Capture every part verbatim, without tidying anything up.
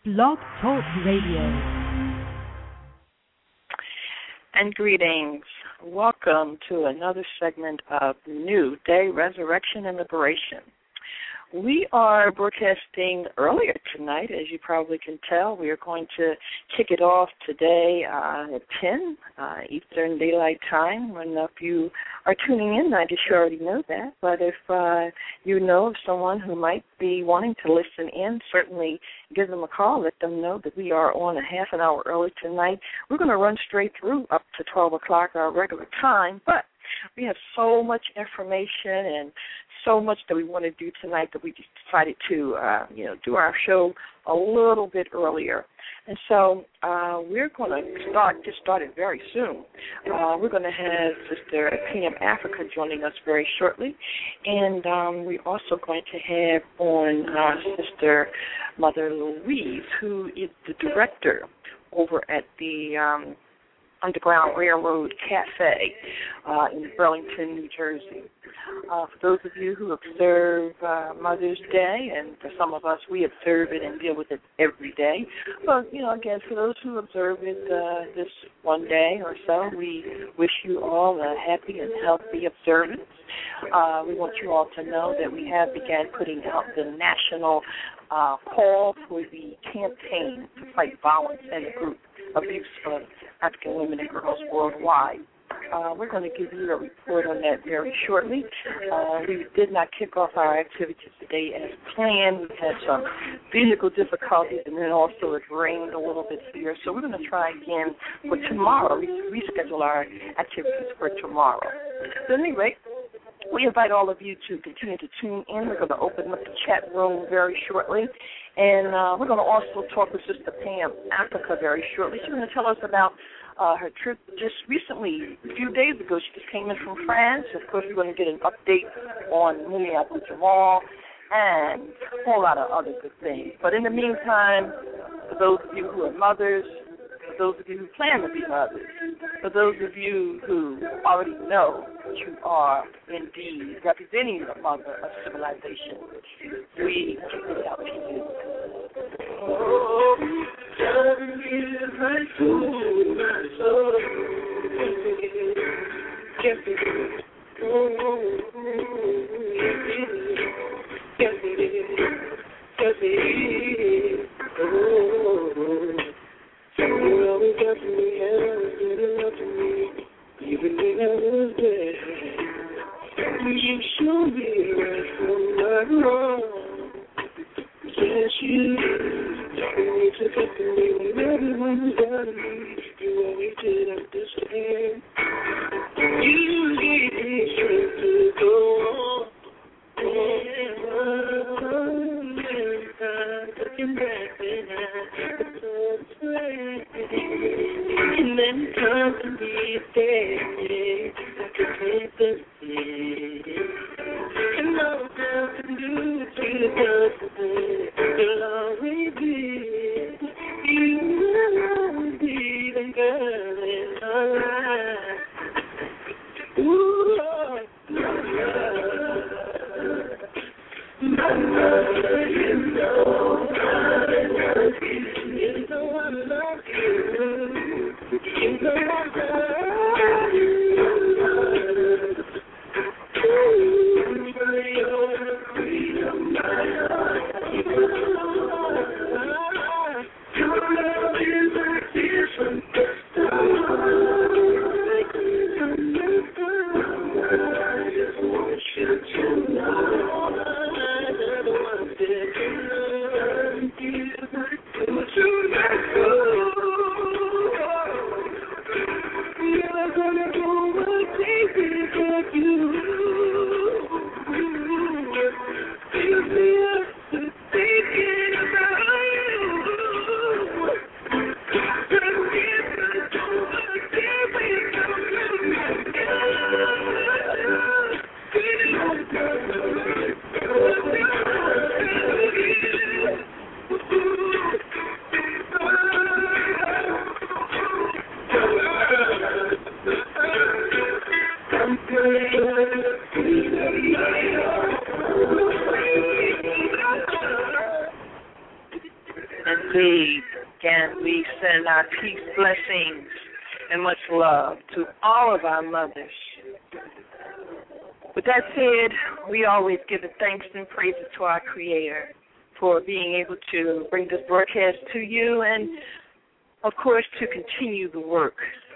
Blog Talk Radio. And greetings. Welcome to another segment of New Day Resurrection and Liberation. We are broadcasting earlier tonight, as you probably can tell. We are going to kick it off today uh, at ten uh, Eastern Daylight Time. When if you are tuning in, I guess you already know that. But if uh, you know of someone who might be wanting to listen in, certainly give them a call. Let them know that we are on a half an hour early tonight. We're going to run straight through up to twelve o'clock, our regular time, but we have so much information and so much that we want to do tonight that we decided to, uh, you know, do our show a little bit earlier. And so uh, we're going to start, get started very soon. Uh, we're going to have Sister P M Africa joining us very shortly. And um, we're also going to have on uh, Sister Mother Louise, who is the director over at the um, Underground Railroad Cafe uh, in Burlington, New Jersey. Uh, for those of you who observe uh, Mother's Day, and for some of us, we observe it and deal with it every day. But, you know, again, for those who observe it uh, this one day or so, we wish you all a happy and healthy observance. Uh, we want you all to know that we have began putting out the national uh, call for the campaign to fight violence and group abuse of African women and girls worldwide. Uh, we're going to give you a report on that very shortly. Uh, we did not kick off our activities today as planned. We had some physical difficulties, and then also it rained a little bit here. So we're going to try again for tomorrow. We reschedule our activities for tomorrow. So anyway, we invite all of you to continue to tune in. We're going to open up the chat room very shortly. And uh, we're going to also talk with Sister Pam Africa very shortly. She's going to tell us about uh, her trip just recently, a few days ago. She just came in from France. Of course, we're going to get an update on Mumia Abu-Jamal and a whole lot of other good things. But in the meantime, for those of you who are mothers, for those of you who plan to be mothers, for those of you who already know that you are indeed representing the mother of civilization, we give it out to you. Oh, you always got to me, always did a lot to me, even when I was there. You showed me right from my wrong. Yes, you you took up to me when everyone was down on me. You always did understand. You gave me strength to go on. Looking back when I was and then come to be there, I could take the thing. And all I can do is feel the you'll always be, you will always be the girl in my life. Ooh, Lord, my love, you know, I love you, you know I love you, you know I love you. Ooh, for your freedom, my love, you know your love is a different story. I just want you to know I'm the one that you love you, but you let go. You're gonna do what takes it for you. You feel the thinking about you. Ooh. Indeed. Again, we send our peace, blessings, and much love to all of our mothers. With that said, we always give the thanks and praises to our Creator for being able to bring this broadcast to you and, of course, to continue the work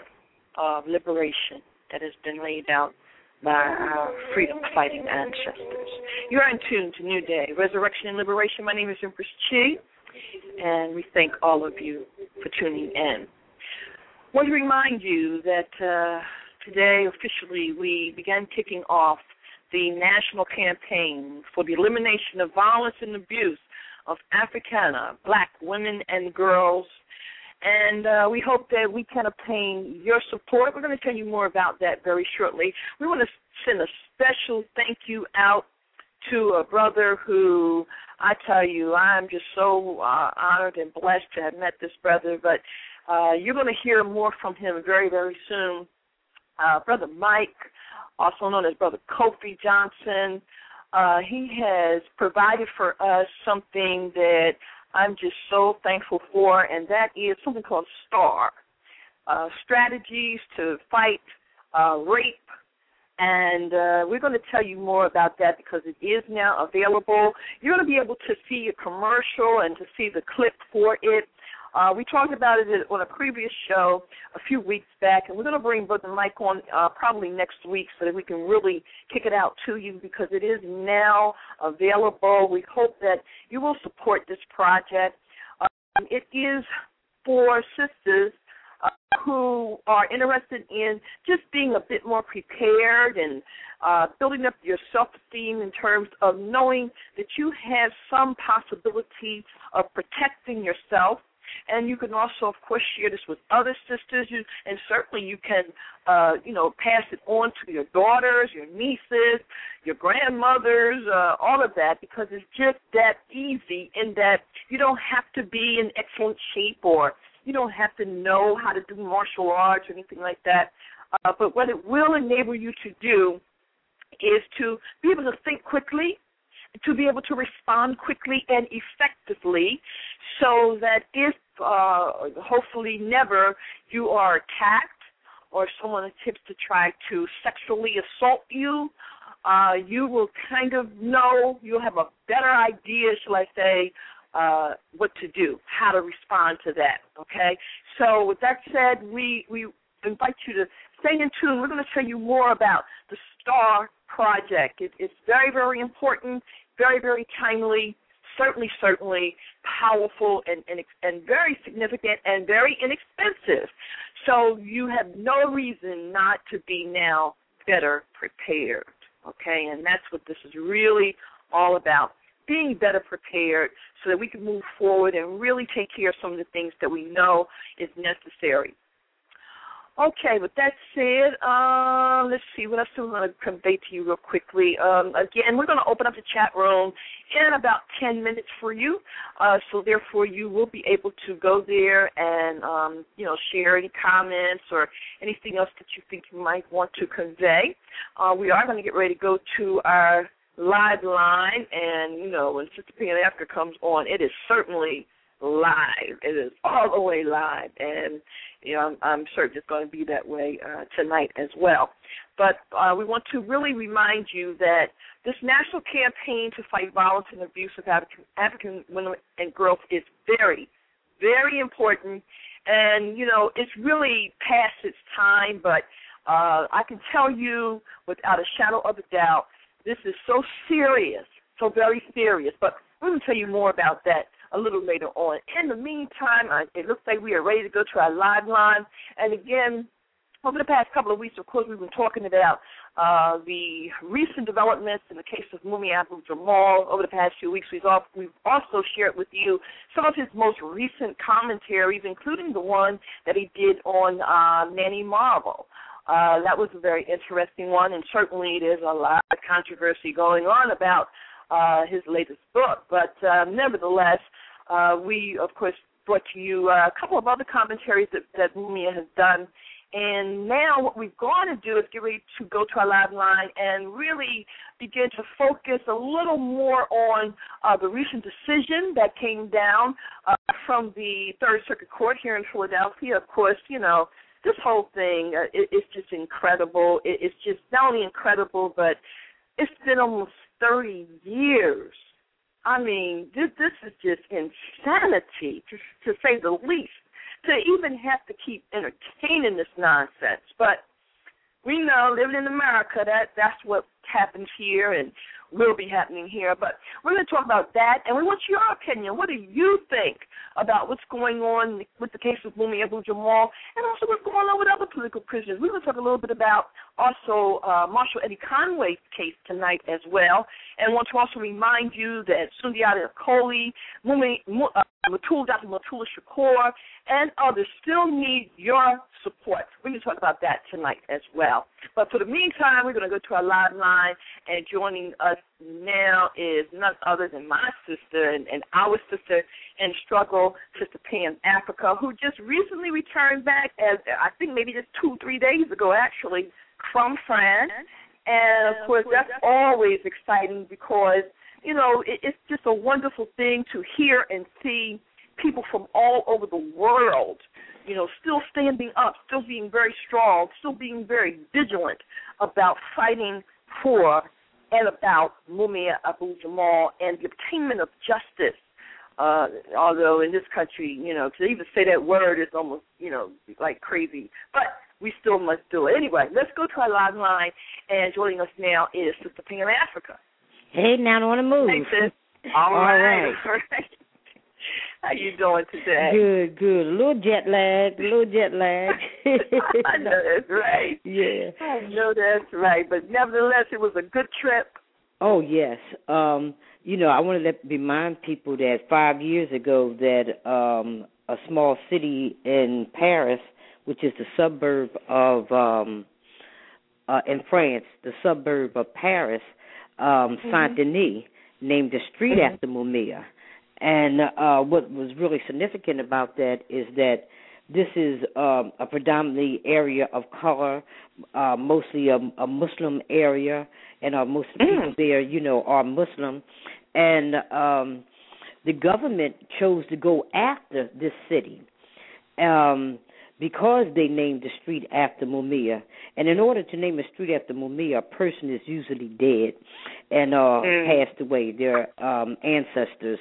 of liberation that has been laid out by our freedom-fighting ancestors. You're in tune to New Day, Resurrection and Liberation. My name is Empress Chi, and we thank all of you for tuning in. I want to remind you that uh, today, officially, we began kicking off the national campaign for the elimination of violence and abuse of Africana, black women and girls. And uh, we hope that we can obtain your support. We're going to tell you more about that very shortly. We want to send a special thank you out to a brother who, I tell you, I'm just so uh, honored and blessed to have met this brother. But uh, you're going to hear more from him very, very soon. Uh, Brother Mike, also known as Brother Kofi Johnson, uh, he has provided for us something that I'm just so thankful for, and that is something called STAR, uh, Strategies to Fight uh, Rape. And uh, we're going to tell you more about that because it is now available. You're going to be able to see a commercial and to see the clip for it. Uh, we talked about it on a previous show a few weeks back, and we're going to bring Brother Mike on uh, probably next week so that we can really kick it out to you because it is now available. We hope that you will support this project. Um, it is for sisters uh, who are interested in just being a bit more prepared and uh, building up your self-esteem in terms of knowing that you have some possibility of protecting yourself. And you can also, of course, share this with other sisters, you, and certainly you can, uh, you know, pass it on to your daughters, your nieces, your grandmothers, uh, all of that, because it's just that easy in that you don't have to be in excellent shape or you don't have to know how to do martial arts or anything like that. Uh, but what it will enable you to do is to be able to think quickly, to be able to respond quickly and effectively so that if, uh, hopefully never, you are attacked or someone attempts to try to sexually assault you, uh, you will kind of know, you'll have a better idea, shall I say, uh, what to do, how to respond to that, okay? So with that said, we, we invite you to stay in tune. We're going to tell you more about the STAR project. It, it's very, very important, very, very timely, certainly, certainly powerful and, and, and very significant and very inexpensive. So you have no reason not to be now better prepared, okay? And that's what this is really all about, being better prepared so that we can move forward and really take care of some of the things that we know is necessary. Okay, with that said, uh, let's see, what else do we want to convey to you real quickly? Um, again, we're going to open up the chat room in about ten minutes for you, uh, so therefore you will be able to go there and, um, you know, share any comments or anything else that you think you might want to convey. Uh, we are going to get ready to go to our live line, and, you know, when Sister P and After comes on, it is certainly live. It is all the way live, and you know, I'm, I'm certain it's going to be that way uh, tonight as well. But uh, we want to really remind you that this national campaign to fight violence and abuse of African, African women and girls is very, very important. And, you know, it's really past its time, but uh, I can tell you without a shadow of a doubt, this is so serious, so very serious. But we're going to tell you more about that a little later on. In the meantime, I, it looks like we are ready to go to our live line. And again, over the past couple of weeks, of course, we've been talking about uh, the recent developments in the case of Mumia Abu-Jamal. Over the past few weeks, we've, all, we've also shared with you some of his most recent commentaries, including the one that he did on uh, Nanny Marvel. Uh, that was a very interesting one, and certainly there's a lot of controversy going on about uh, his latest book. But uh, nevertheless, uh, we, of course, brought to you uh, a couple of other commentaries that, that Mumia has done. And now what we're going to do is get ready to go to our live line and really begin to focus a little more on uh, the recent decision that came down uh, from the Third Circuit Court here in Philadelphia. Of course, you know, this whole thing uh, it, it's just incredible. It, it's just not only incredible, but it's been almost thirty years. I mean, this this is just insanity, to, to say the least, to even have to keep entertaining this nonsense. But we know, living in America, that that's what happens here and will be happening here. But we're going to talk about that, and we want your opinion. What do you think about what's going on with the case of Mumia Abu-Jamal, and also what's going on with other political prisoners? We're going to talk a little bit about also uh, Marshall Eddie Conway's case tonight as well, and want to also remind you that Sundiata Acoli, Mumia, uh, Matul, Doctor Matula Shakur, and others still need your support. We're going to talk about that tonight as well. But for the meantime, we're going to go to our live line, and joining us now is none other than my sister and, and our sister in struggle, Sister Pam Africa, who just recently returned back, as I think maybe just two, three days ago, actually, from France. And, of course, that's always exciting because, you know, it, it's just a wonderful thing to hear and see people from all over the world, you know, still standing up, still being very strong, still being very vigilant about fighting for and about Mumia Abu-Jamal and the obtainment of justice. Uh, although in this country, you know, to even say that word is almost, you know, like crazy. But we still must do it. Anyway, let's go to our live line, and joining us now is Sister Pam Africa. Hey, now I want to move. Hey, sis. All, All right. right. All right. How you doing today? Good, good. A little jet lag, a little jet lag. I know that's right. Yeah. I know that's right. But nevertheless, it was a good trip. Oh, yes. Um, you know, I want to remind people that five years ago that um, a small city in Paris, which is the suburb of, um, uh, in France, the suburb of Paris, um, mm-hmm. Saint-Denis, named a street mm-hmm. after Mumia. And uh, what was really significant about that is that this is um, a predominantly area of color, uh, mostly a, a Muslim area, and uh, most of the people there, you know, are Muslim. And um, the government chose to go after this city um, because they named the street after Mumia. And in order to name a street after Mumia, a person is usually dead and uh, mm. passed away, their um, ancestors.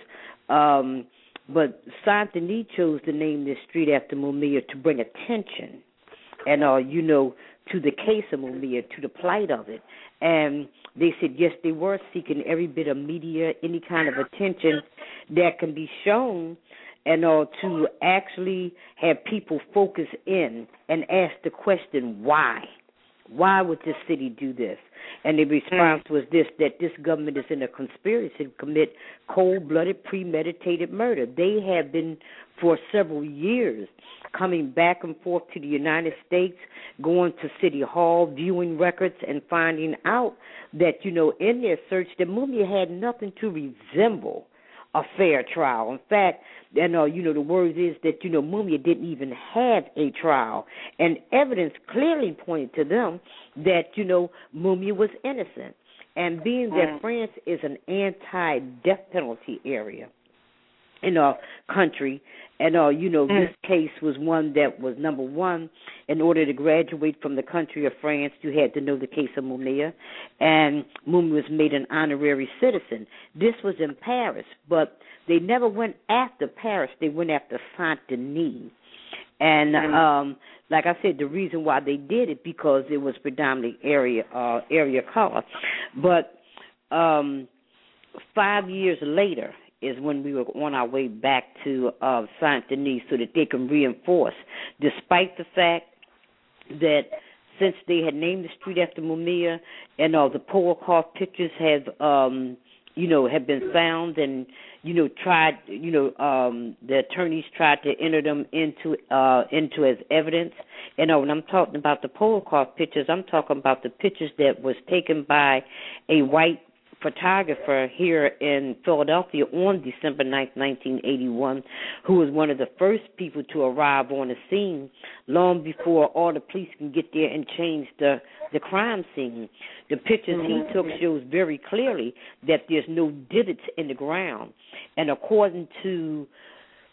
Um, but Saint-Denis chose to name this street after Mumia to bring attention and, uh, you know, to the case of Mumia, to the plight of it. And they said, yes, they were seeking every bit of media, any kind of attention that can be shown, and uh, to actually have people focus in and ask the question, why? Why would this city do this? And the response was this, that this government is in a conspiracy to commit cold-blooded, premeditated murder. They have been, for several years, coming back and forth to the United States, going to City Hall, viewing records, and finding out that, you know, in their search, that Mumia had nothing to resemble a fair trial. In fact, and uh, you know, the word is that, you know, Mumia didn't even have a trial, and evidence clearly pointed to them that, you know, Mumia was innocent. And being that mm. France is an anti-death penalty area in our country, and, uh, you know, mm. this case was one that was, number one, in order to graduate from the country of France, you had to know the case of Mumia, and Mumia was made an honorary citizen. This was in Paris, but they never went after Paris. They went after Saint-Denis. And mm. um, like I said, the reason why they did it, because it was predominantly area uh, area color. But um, five years later is when we were on our way back to uh, Saint-Denis so that they can reinforce, despite the fact that since they had named the street after Mumia and all uh, the Polaroid pictures have, um, you know, have been found and, you know, tried, you know, um, the attorneys tried to enter them into uh, into as evidence. You know, when I'm talking about the Polaroid pictures, I'm talking about the pictures that was taken by a white photographer here in Philadelphia on December ninth, nineteen eighty-one, who was one of the first people to arrive on the scene long before all the police can get there and change the, the crime scene. The pictures mm-hmm. he took shows very clearly that there's no divots in the ground. And according to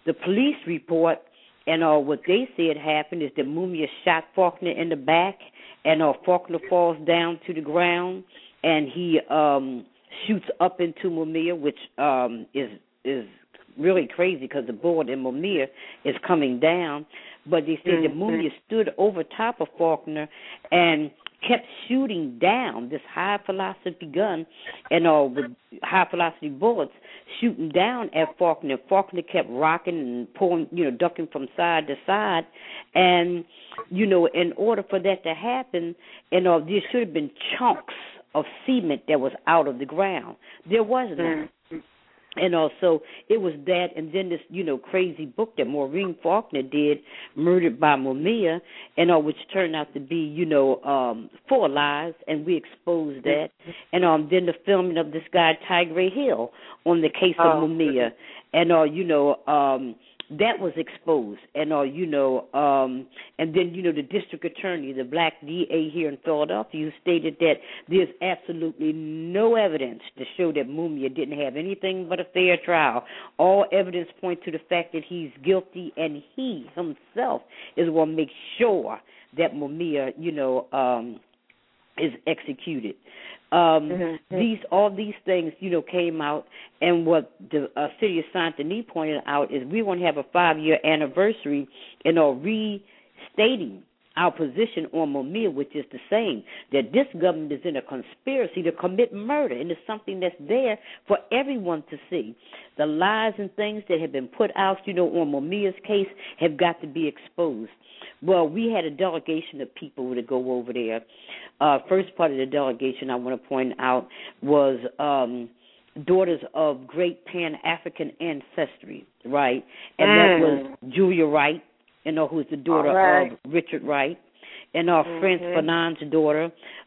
the police report, and uh, what they said happened is that Mumia shot Faulkner in the back, and uh, Faulkner falls down to the ground, and he um, shoots up into Mumia, which um, is is really crazy because the bullet in Mumia is coming down. But they said mm-hmm. that Mumia stood over top of Faulkner and kept shooting down this high-velocity gun and uh, with high-velocity bullets, shooting down at Faulkner. Faulkner kept rocking and pulling, you know, ducking from side to side. And, you know, in order for that to happen, and uh, there should have been chunks of cement that was out of the ground. There was none. Mm-hmm. And also, it was that, and then this, you know, crazy book that Maureen Faulkner did, Murdered by Mumia, and uh, which turned out to be, you know, um, full of lies, and we exposed that. And um, then the filming of this guy, Tigray Hill, on the case of oh, Mumia. And, uh, you know, um, that was exposed. And, uh, you know, um, and then, you know, the district attorney, the black D A here in Philadelphia, who stated that there's absolutely no evidence to show that Mumia didn't have anything but a fair trial. All evidence points to the fact that he's guilty, and he himself is going to make sure that Mumia, you know, um, is executed. Um, mm-hmm. These all these things, you know, came out, and what the uh, city of Saint Denis pointed out is we want to have a five-year anniversary, and are restating our position on Mumia, which is the same, that this government is in a conspiracy to commit murder, and it's something that's there for everyone to see. The lies and things that have been put out, you know, on Mumia's case have got to be exposed. Well, we had a delegation of people to go over there. Uh, first part of the delegation I want to point out was um, daughters of great Pan-African ancestry, right? And mm. that was Julia Wright, you know, who's the daughter right. of Richard Wright, and our mm-hmm. Prince Fanon's daughter,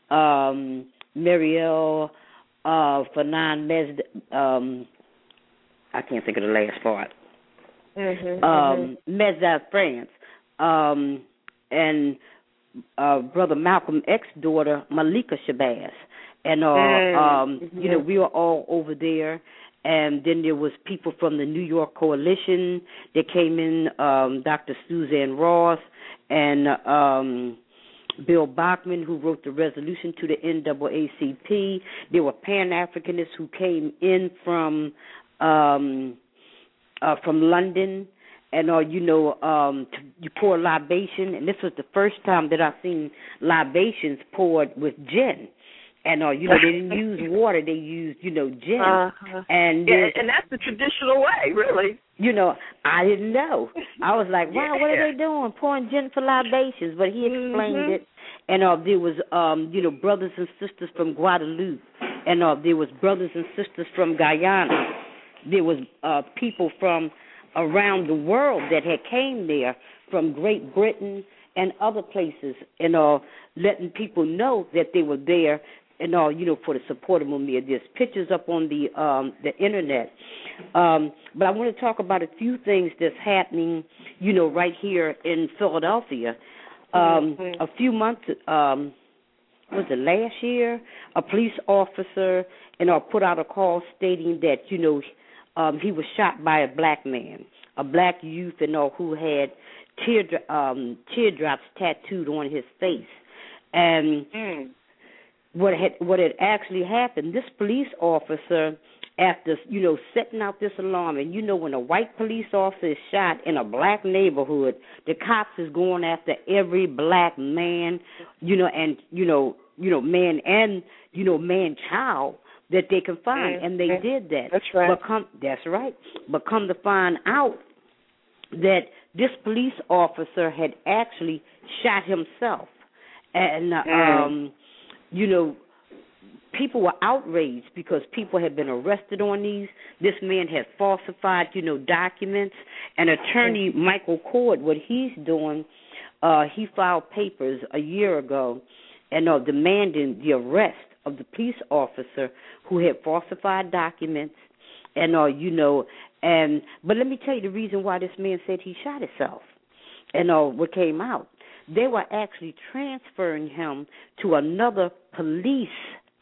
um, Marielle uh, Fanon Mez, um, I can't think of the last part, mm-hmm. um, mm-hmm. Mezda France. Um, and uh, Brother Malcolm X's daughter, Malika Shabazz. And, uh, mm-hmm. um, you know, we were all over there. And then there was people from the New York Coalition that came in, um, Doctor Suzanne Ross and um, Bill Bachman, who wrote the resolution to the N double A C P. There were Pan-Africanists who came in from um, uh, from London. And, uh, you know, um, to, you pour libation, and this was the first time that I've seen libations poured with gin. And, uh, you know, they didn't use water, they used, you know, gin. Uh-huh. And yeah, and that's the traditional way, really. You know, I didn't know. I was like, wow, yeah. what are they doing, pouring gin for libations? But he explained mm-hmm. it. And uh, there was, um, you know, brothers and sisters from Guadeloupe. And uh, there was brothers and sisters from Guyana. There was uh, people from around the world that had came there from Great Britain and other places, and uh, letting people know that they were there, and all uh, you know, for the support of Mumia. There's pictures up on the um, the internet, um, but I want to talk about a few things that's happening, you know, right here in Philadelphia. Um, mm-hmm. A few months, um, was it last year? A police officer, and uh, put out a call stating that, you know, Um, he was shot by a black man, a black youth, and all, who had tear um, teardrops tattooed on his face. And mm. what had what had actually happened? This police officer, after you know setting out this alarm, and you know when a white police officer is shot in a black neighborhood, the cops is going after every black man, you know, and you know, you know, man and you know, man child that they can find, mm-hmm. and they did that. That's right. But come, that's right. But come to find out that this police officer had actually shot himself, and mm. um, you know, people were outraged because people had been arrested on these. This man had falsified, you know, documents. And attorney mm. Michael Cord, what he's doing, uh, he filed papers a year ago, and uh, demanding the arrest of the police officer who had falsified documents, and uh, you know, and but let me tell you the reason why this man said he shot himself, and uh, what came out, they were actually transferring him to another police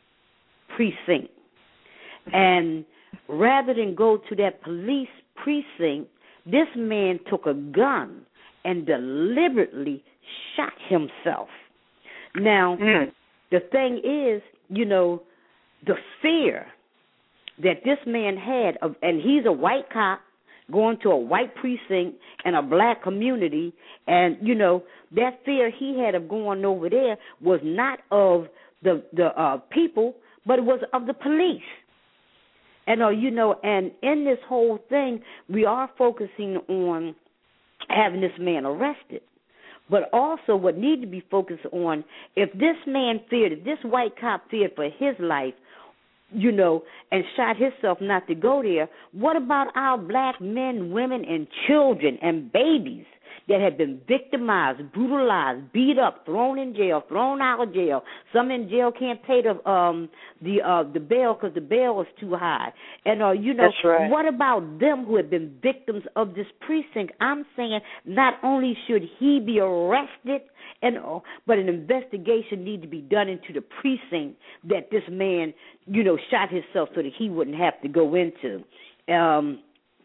precinct, and rather than go to that police precinct, this man took a gun and deliberately shot himself. Now, mm. the thing is, you know, the fear that this man had, of, and he's a white cop going to a white precinct in a black community, and, you know, that fear he had of going over there was not of the, the uh, people, but it was of the police. And, uh, you know, and in this whole thing, we are focusing on having this man arrested. But also what needs to be focused on, if this man feared, if this white cop feared for his life, you know, and shot himself not to go there, what about our black men, women, and children and babies that have been victimized, brutalized, beat up, thrown in jail, thrown out of jail? Some in jail can't pay the um the uh the bail because the bail is too high. And uh you know, That's right. What about them who have been victims of this precinct? I'm saying not only should he be arrested, and uh, but an investigation need to be done into the precinct that this man, you know, shot himself so that he wouldn't have to go into. Um,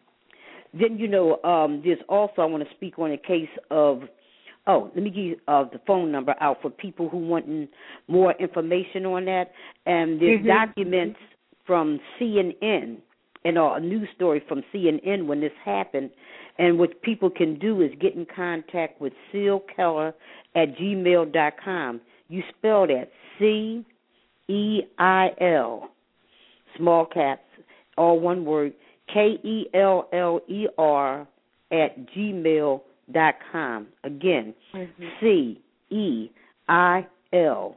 then, you know, um, there's also, I want to speak on a case of, oh, let me give you uh, the phone number out for people who want more information on that. And there's mm-hmm. documents from C N N and uh, a news story from C N N when this happened. And what people can do is get in contact with Seal Keller at gmail dot com. You spell that C E I L, small caps, all one word, K E L L E R at gmail dot com. Again, mm-hmm. C E I L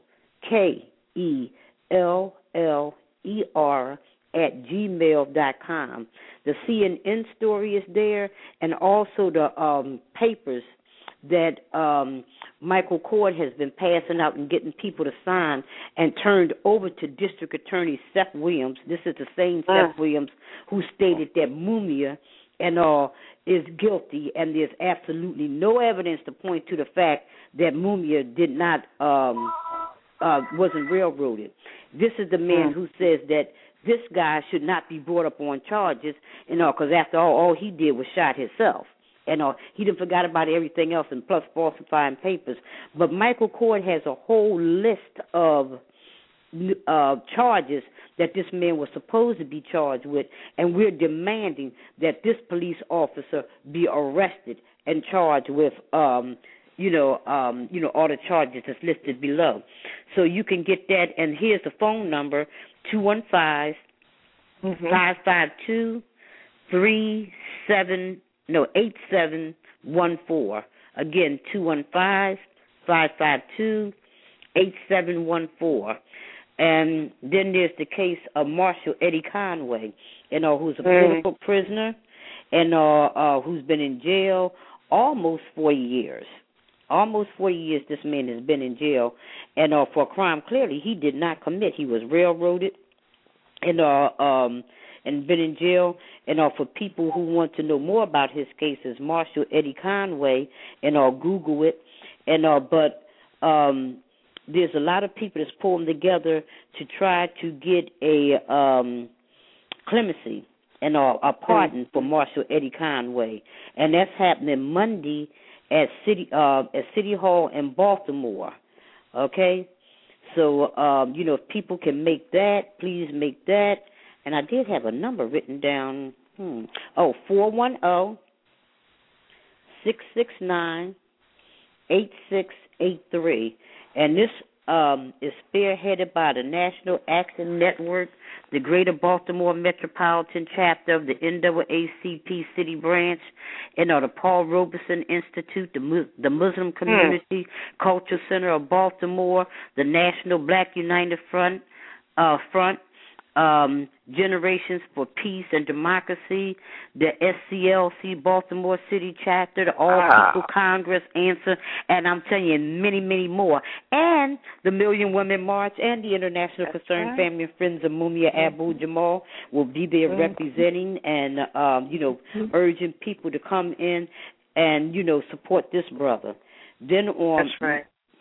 K E L L E R at gmail dot com. The C N N story is there, and also the um, papers that um, Michael Court has been passing out and getting people to sign and turned over to District Attorney Seth Williams. This is the same uh. Seth Williams who stated that Mumia and uh, is guilty, and there's absolutely no evidence to point to the fact that Mumia did not um, uh, wasn't railroaded. This is the man uh. who says that this guy should not be brought up on charges, you know, because after all, all he did was shot himself. And uh, he didn't forgot about everything else, and plus falsifying papers. But Michael Court has a whole list of uh, charges that this man was supposed to be charged with, and we're demanding that this police officer be arrested and charged with, um, you know, um, you know, all the charges that's listed below. So you can get that, and here's the phone number: two one five, five five two, three seven. No, eight seven one four. Again, two one five, five five two, eight seven one four. And then there's the case of Marshall Eddie Conway, you know, who's a political mm. prisoner and uh, uh, who's been in jail almost forty years. Almost forty years this man has been in jail, and uh, for a crime clearly he did not commit. He was railroaded and uh, um, and been in jail. And uh, for people who want to know more about his cases, Marshall Eddie Conway, and I'll uh, Google it. And uh, but um, there's a lot of people that's pulling together to try to get a um, clemency and uh, a pardon for Marshall Eddie Conway, and that's happening Monday at City uh, at City Hall in Baltimore. Okay, so um, you know, if people can make that, please make that. And I did have a number written down. Hmm. Oh, four one zero, six six nine, eight six eight three. And this um, is spearheaded by the National Action Network, the Greater Baltimore Metropolitan Chapter of the N double A C P City Branch, and uh, the Paul Robeson Institute, the, Mu- the Muslim Community mm. Culture Center of Baltimore, the National Black United Front, uh, Front, Um, Generations for Peace and Democracy, the S C L C Baltimore City Chapter, the All ah. People Congress Answer, and I'm telling you, many, many more. And the Million Women March and the International That's Concerned right. Family and Friends of Mumia mm-hmm. Abu Jamal will be there mm-hmm. representing and, um, you know, mm-hmm. urging people to come in and, you know, support this brother. Then on That's right.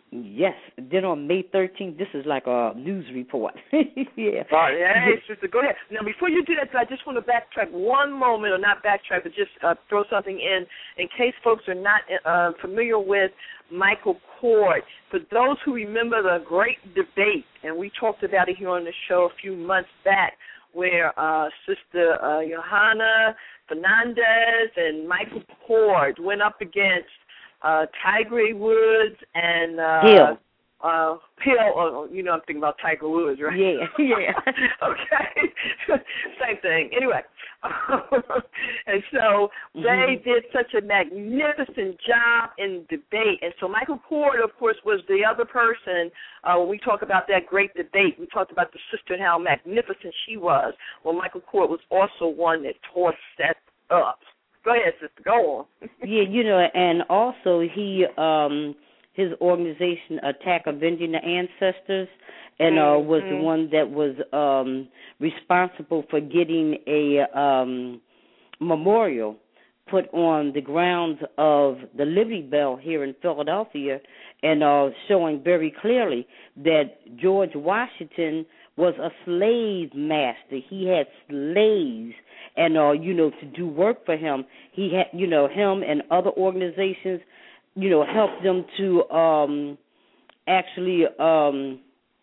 Yes. Then on May thirteenth, this is like a news report. yeah. Oh, yeah, sister, go ahead. Now, before you do that, I just want to backtrack one moment, or not backtrack, but just uh, throw something in, in case folks are not uh, familiar with Michael Kort. For those who remember the great debate, and we talked about it here on the show a few months back, where uh, Sister uh, Johanna Fernandez and Michael Kort went up against uh, Tiger Woods and uh, Hill. Uh, Hill, oh, you know, I'm thinking about Tiger Woods, right? Yeah, yeah. Okay, same thing. Anyway, and so mm-hmm. they did such a magnificent job in debate. And so Michael Kort, of course, was the other person. Uh, when we talk about that great debate, we talked about the sister and how magnificent she was. Well, Michael Kort was also one that tore that up. Go ahead, sister. Go on. yeah, you know, and also he. Um, His organization, Attack Avenging the Ancestors, and uh, was mm-hmm. the one that was um, responsible for getting a um, memorial put on the grounds of the Liberty Bell here in Philadelphia, and uh, showing very clearly that George Washington was a slave master. He had slaves, and uh, you know, to do work for him. He had, you know, him and other organizations, you know, help them to um, actually, um,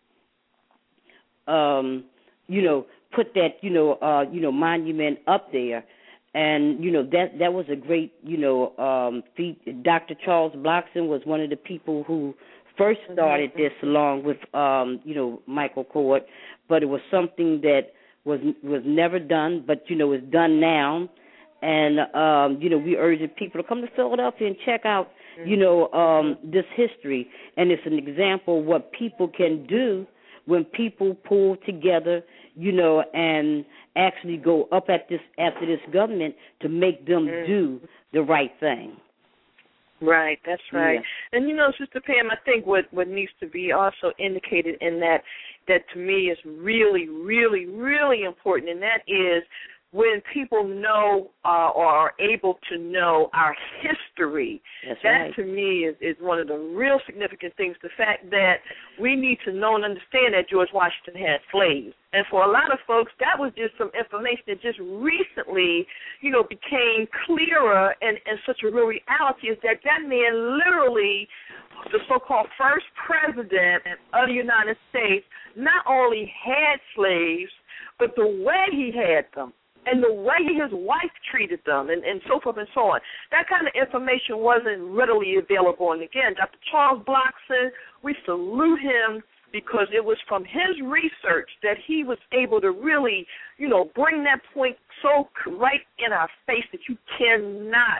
um, you know, put that, you know, uh, you know, monument up there, and you know that that was a great, you know, um, feat. Doctor Charles Blockson was one of the people who first started this, along with, um, you know, Michael Kort, but it was something that was was never done, but you know, is done now, and um, you know, we urge people to come to Philadelphia and check out, you know, um, this history. And it's an example of what people can do when people pull together, you know, and actually go up at this after this government to make them mm. do the right thing. Right, that's right. Yeah. And, you know, Sister Pam, I think what, what needs to be also indicated in that, that to me is really, really, really important, and that is when people know uh, or are able to know our history. That's that right. to me is, is one of the real significant things, the fact that we need to know and understand that George Washington had slaves. And for a lot of folks, that was just some information that just recently, you know, became clearer, and, and such a real reality is that that man literally, the so-called first president of the United States, not only had slaves, but the way he had them, and the way his wife treated them, and, and so forth and so on. That kind of information wasn't readily available. And again, Doctor Charles Blockson, we salute him, because it was from his research that he was able to really, you know, bring that point so right in our face that you cannot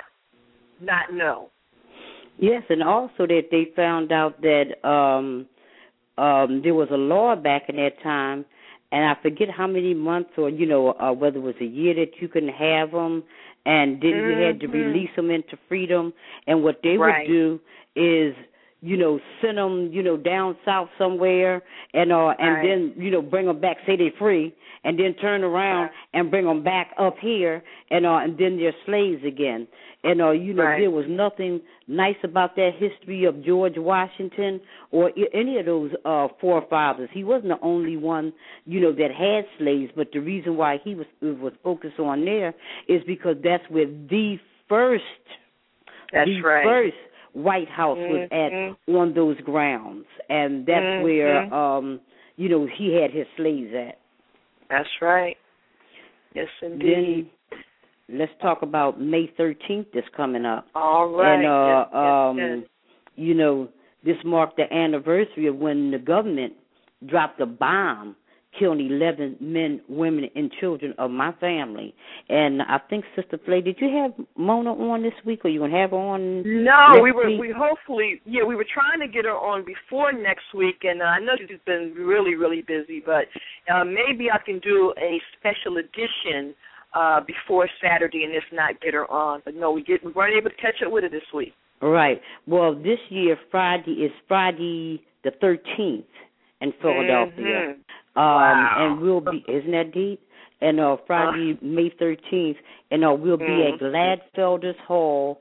not know. Yes, and also that they found out that um, um, there was a law back in that time, and I forget how many months, or, you know, uh, whether it was a year, that you couldn't have them, and then mm-hmm. you had to release them into freedom. And what they right. would do is, you know, send them, you know, down south somewhere, and uh, and right. then, you know, bring them back, say they're free, and then turn around right. and bring them back up here, and uh, and then they're slaves again. And, uh, you know, right. there was nothing nice about that history of George Washington or any of those uh, forefathers. He wasn't the only one, you know, that had slaves, but the reason why he was was focused on there is because that's where the first, that's the right. first White House mm-hmm. was at, on those grounds. And that's mm-hmm. where, um, you know, he had his slaves at. That's right. Yes, indeed. Then let's talk about May thirteenth that's coming up. All right. And, uh, yes, um, yes, yes. you know, this marked the anniversary of when the government dropped a bomb, killing eleven men, women, and children of my family. And I think, Sister Flay, did you have Mona on this week, or you going to have her on No, next we were, week? we hopefully, yeah, we were trying to get her on before next week, and uh, I know she's been really, really busy, but uh, maybe I can do a special edition uh, before Saturday, and if not, get her on. But no, we, get, we weren't able to catch up with her this week. Right. Well, this year, Friday is Friday the thirteenth in Philadelphia. Mm-hmm. Um, wow. And we'll be, isn't that deep? And uh, Friday, uh, May thirteenth, and uh, we'll be mm-hmm. at Gladfelders Hall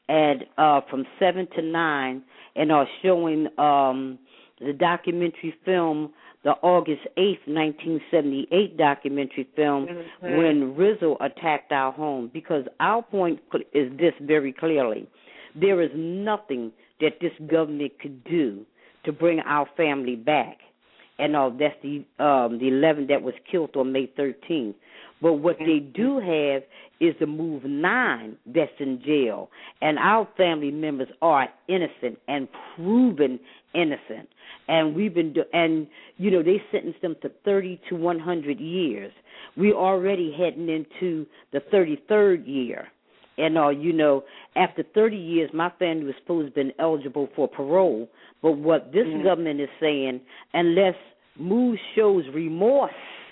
at uh, from seven to nine, and are showing um, the documentary film, the August eighth, nineteen seventy-eight documentary film, mm-hmm. when Rizzo attacked our home. Because our point is this very clearly: there is nothing that this government could do to bring our family back. And uh, that's the um, the eleven that was killed on May thirteenth. But what they do have is the Move nine that's in jail. And our family members are innocent and proven innocent. And we've been, do- and, you know, they sentenced them to thirty to one hundred years. We're already heading into the thirty-third year. And, uh, you know, after thirty years, my family was supposed to have been eligible for parole. But what this mm-hmm. government is saying, unless Move shows remorse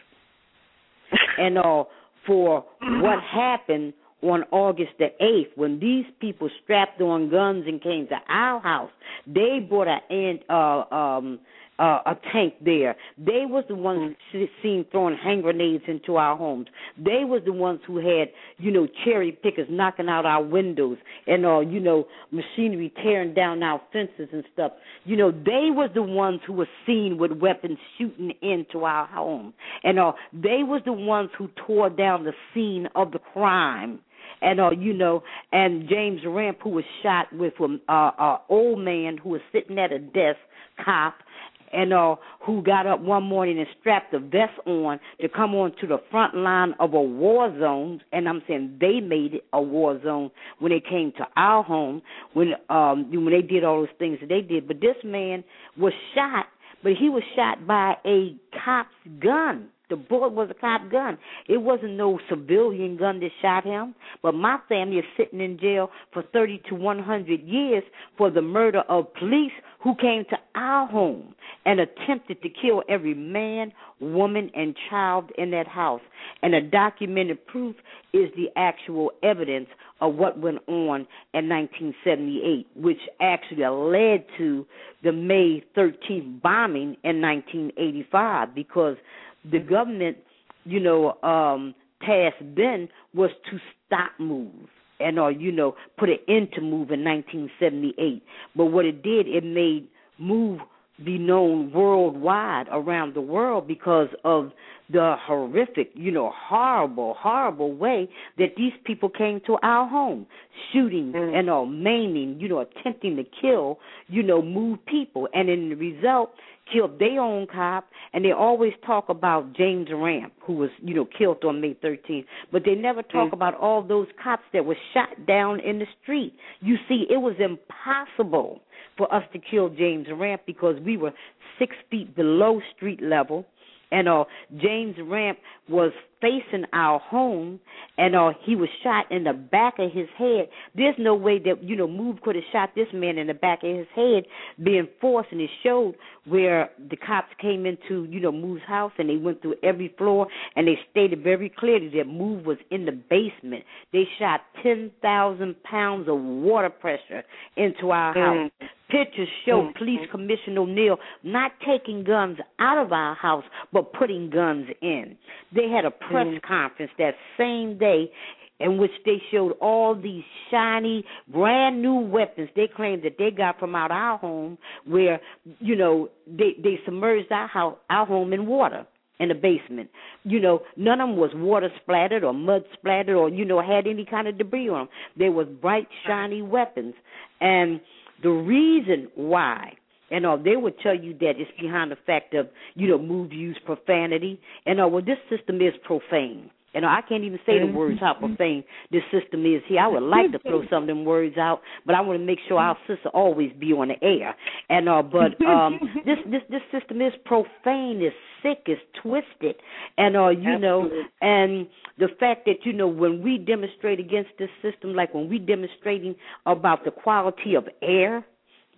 and uh, for what happened on August the eighth, when these people strapped on guns and came to our house, they brought a, uh, um, uh, a tank there. They was the ones seen throwing hand grenades into our homes. They was the ones who had, you know, cherry pickers knocking out our windows and, uh, you know, machinery tearing down our fences and stuff. You know, they was the ones who were seen with weapons shooting into our home. And uh, they was the ones who tore down the scene of the crime. And, uh, you know, and James Ramp, who was shot with an uh, uh, old man who was sitting at a desk, cop, and uh, who got up one morning and strapped a vest on to come on to the front line of a war zone. And I'm saying they made it a war zone when they came to our home, when um, when they did all those things that they did. But this man was shot, but he was shot by a cop's gun. The bullet was a cop gun. It wasn't no civilian gun that shot him. But my family is sitting in jail for thirty to one hundred years for the murder of police who came to our home and attempted to kill every man, woman, and child in that house. And the documented proof is the actual evidence of what went on in nineteen seventy-eight, which actually led to the May thirteenth bombing in nineteen eighty-five, because the government, you know, um, task then was to stop Move and, or, you know, put an end to Move in nineteen seventy-eight. But what it did, it made Move be known worldwide around the world because of the horrific, you know, horrible, horrible way that these people came to our home, shooting mm. and uh, maiming, you know, attempting to kill, you know, Move people. And in the result, killed their own cop, and they always talk about James Ramp, who was, you know, killed on May thirteenth, but they never talk mm. about all those cops that were shot down in the street. You see, it was impossible for us to kill James Ramp because we were six feet below street level. And uh, James Ramp was facing our home, and uh, he was shot in the back of his head. There's no way that, you know, Move could have shot this man in the back of his head being forced, and it showed where the cops came into, you know, Move's house, and they went through every floor, and they stated very clearly that Move was in the basement. They shot ten thousand pounds of water pressure into our house. Mm. Pictures show mm-hmm. Police Commissioner O'Neill not taking guns out of our house, but putting guns in. They had a press mm-hmm. conference that same day in which they showed all these shiny, brand new weapons they claimed that they got from out our home, where, you know, they, they submerged our house, our home in water in the basement. You know, none of them was water splattered or mud splattered or, you know, had any kind of debris on them. They was bright, shiny weapons. And the reason why, and uh, they would tell you that it's behind the fact of, you know, Move use profanity. And uh, well, this system is profane. And uh, I can't even say the words how profane this system is here. I would like to throw some of them words out, but I want to make sure our sister always be on the air. And uh, but um, this this this system is profane, it's sick, it's twisted, and uh, you Absolutely. know, and the fact that, you know, when we demonstrate against this system, like when we demonstrating about the quality of air,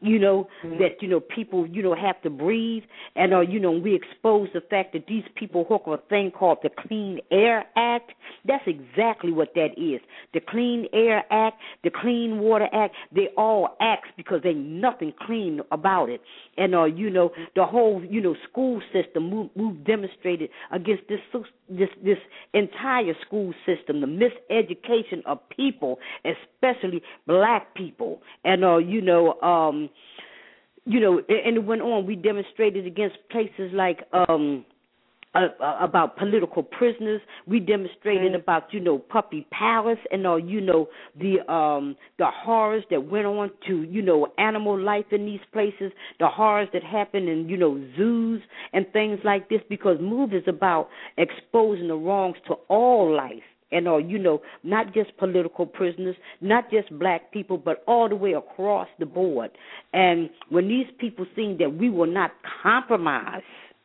you know, mm-hmm. that, you know, people, you know, have to breathe. And, uh, you know, we expose the fact that these people hook a thing called the Clean Air Act. That's exactly what that is. The Clean Air Act, the Clean Water Act, they all acts because there's nothing clean about it. And, uh, you know, the whole, you know, school system, move, move demonstrated against this, this, this entire school system, the miseducation of people, especially black people. And, uh, you know, um, you know, and it went on. We demonstrated against places like um, uh, uh, about political prisoners. We demonstrated mm-hmm. about, you know, Puppy Palace and all, uh, you know, the um, the horrors that went on to, you know, animal life in these places, the horrors that happen in, you know, zoos and things like this, because MOVE is about exposing the wrongs to all life. And, uh, you know, not just political prisoners, not just black people, but all the way across the board. And when these people seen that we will not compromise,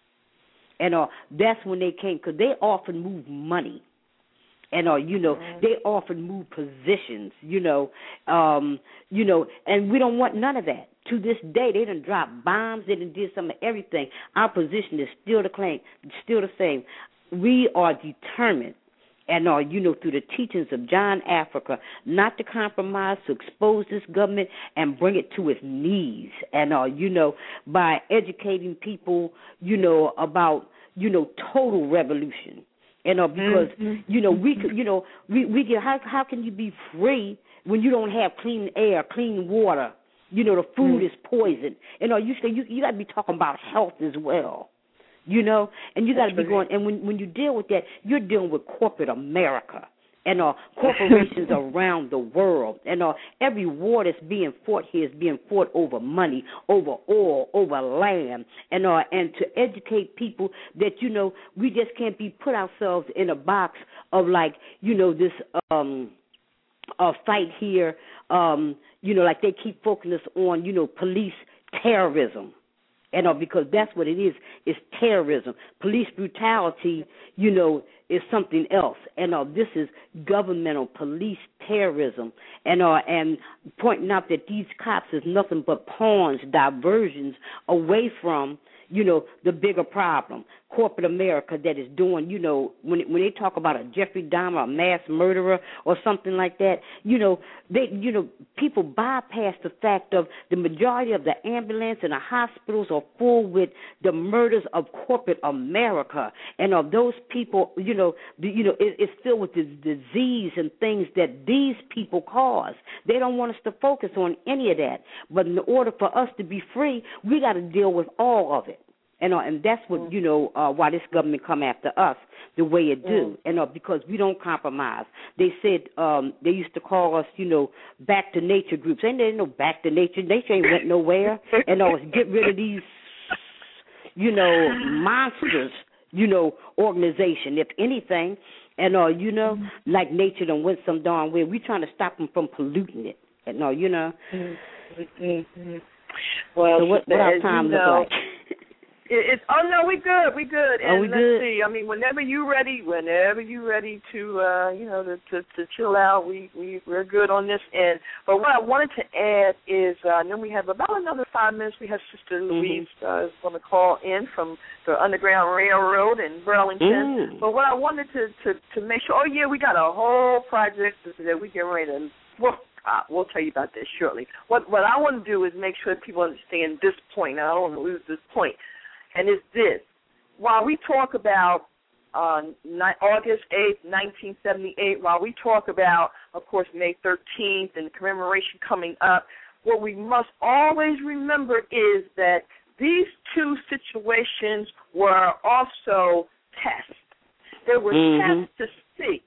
and uh, that's when they came, because they often move money. And, uh, you know, mm-hmm. they often move positions, you know, um, you know, and we don't want none of that. To this day, they done dropped bombs, they done did some of everything. Our position is still the claim, still the same. We are determined. And, uh, you know, through the teachings of John Africa, not to compromise, to expose this government and bring it to its knees. And, uh, you know, by educating people, you know, about, you know, total revolution. And, uh, because, mm-hmm. you know, we could, you know, we, we get, how, how can you be free when you don't have clean air, clean water? You know, the food mm-hmm. is poison. And, uh, you, you, you got to be talking about health as well. You know, and you got to be going, and when when you deal with that, you're dealing with corporate America and uh, corporations around the world. And uh, every war that's being fought here is being fought over money, over oil, over land. And uh, and to educate people that, you know, we just can't be put ourselves in a box of like, you know, this um, uh, fight here, um, you know, like they keep focusing on, you know, police terrorism. And uh, because that's what it is, it's terrorism. Police brutality, you know, is something else. And uh, this is governmental police terrorism. And uh, and pointing out that these cops is nothing but pawns, diversions away from, you know, the bigger problem, corporate America that is doing, you know, when when they talk about a Jeffrey Dahmer, a mass murderer or something like that, you know, they, you know, people bypass the fact of the majority of the ambulance and the hospitals are full with the murders of corporate America, and of those people, you know, the, you know, it, it's filled with this disease and things that these people cause. They don't want us to focus on any of that, but in order for us to be free, we got to deal with all of it. And uh, and that's what, you know, uh, why this government come after us the way it do. Mm. And uh, because we don't compromise. They said, um, they used to call us, you know, back to nature groups. Ain't there no back to nature? Nature ain't went nowhere. And uh, get rid of these, you know, monsters, you know, organization, if anything. And, uh, you know, like nature done went some darn way. We trying to stop them from polluting it. And, uh, you know. Mm-hmm. Well, so what, what our time you look know, like? It's oh no, we good, we good. And oh, we let's good? see. I mean, whenever you ready, whenever you ready to, uh, you know, to, to to chill out, we we we're good on this end. But what I wanted to add is, uh, then we have about another five minutes. We have Sister mm-hmm. Louise uh, going to call in from the Underground Railroad in Burlington. Mm. But what I wanted to, to to make sure, oh yeah, we got a whole project that we get ready to. Well, Uh, we'll tell you about this shortly. What what I want to do is make sure people understand this point. I don't want to lose this point. And it's this. While we talk about uh, August eighth, nineteen seventy-eight, while we talk about, of course, May thirteenth and the commemoration coming up, what we must always remember is that these two situations were also tests. They were mm-hmm. tests to see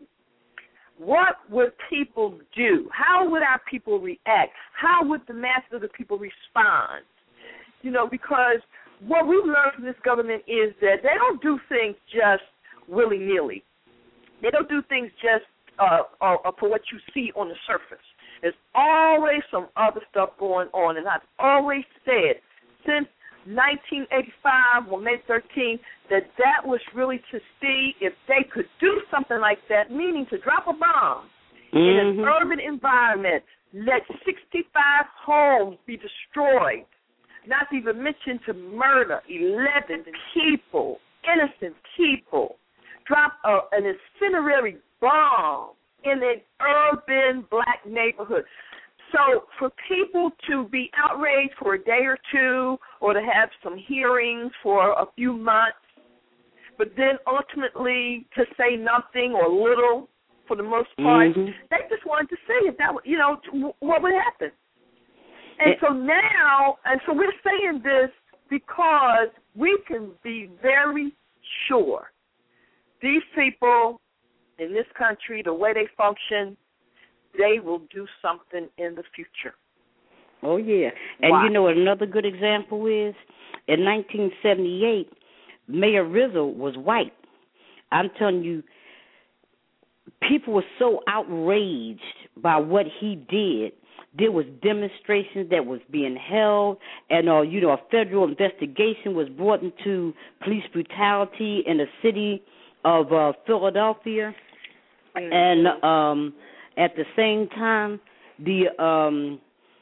what would people do? How would our people react? How would the mass of the people respond? You know, because what we've learned from this government is that they don't do things just willy-nilly. They don't do things just uh, uh, for what you see on the surface. There's always some other stuff going on, and I've always said since nineteen eighty-five, well, May thirteenth, that that was really to see if they could do something like that, meaning to drop a bomb mm-hmm. in an urban environment, let sixty-five homes be destroyed, not to even mention to murder eleven people, innocent people, drop a, an incendiary bomb in an urban black neighborhood. So for people to be outraged for a day or two or to have some hearings for a few months, but then ultimately to say nothing or little for the most part, mm-hmm. they just wanted to see if that, you know, what would happen. And so now, and so we're saying this because we can be very sure these people in this country, the way they function, they will do something in the future. Oh, yeah. And wow. You know what another good example is? In nineteen seventy-eight, Mayor Rizzo was white. I'm telling you, people were so outraged by what he did. There was demonstrations that was being held, and uh, you know, a federal investigation was brought into police brutality in the city of uh, Philadelphia, mm-hmm. and um, at the same time, the um,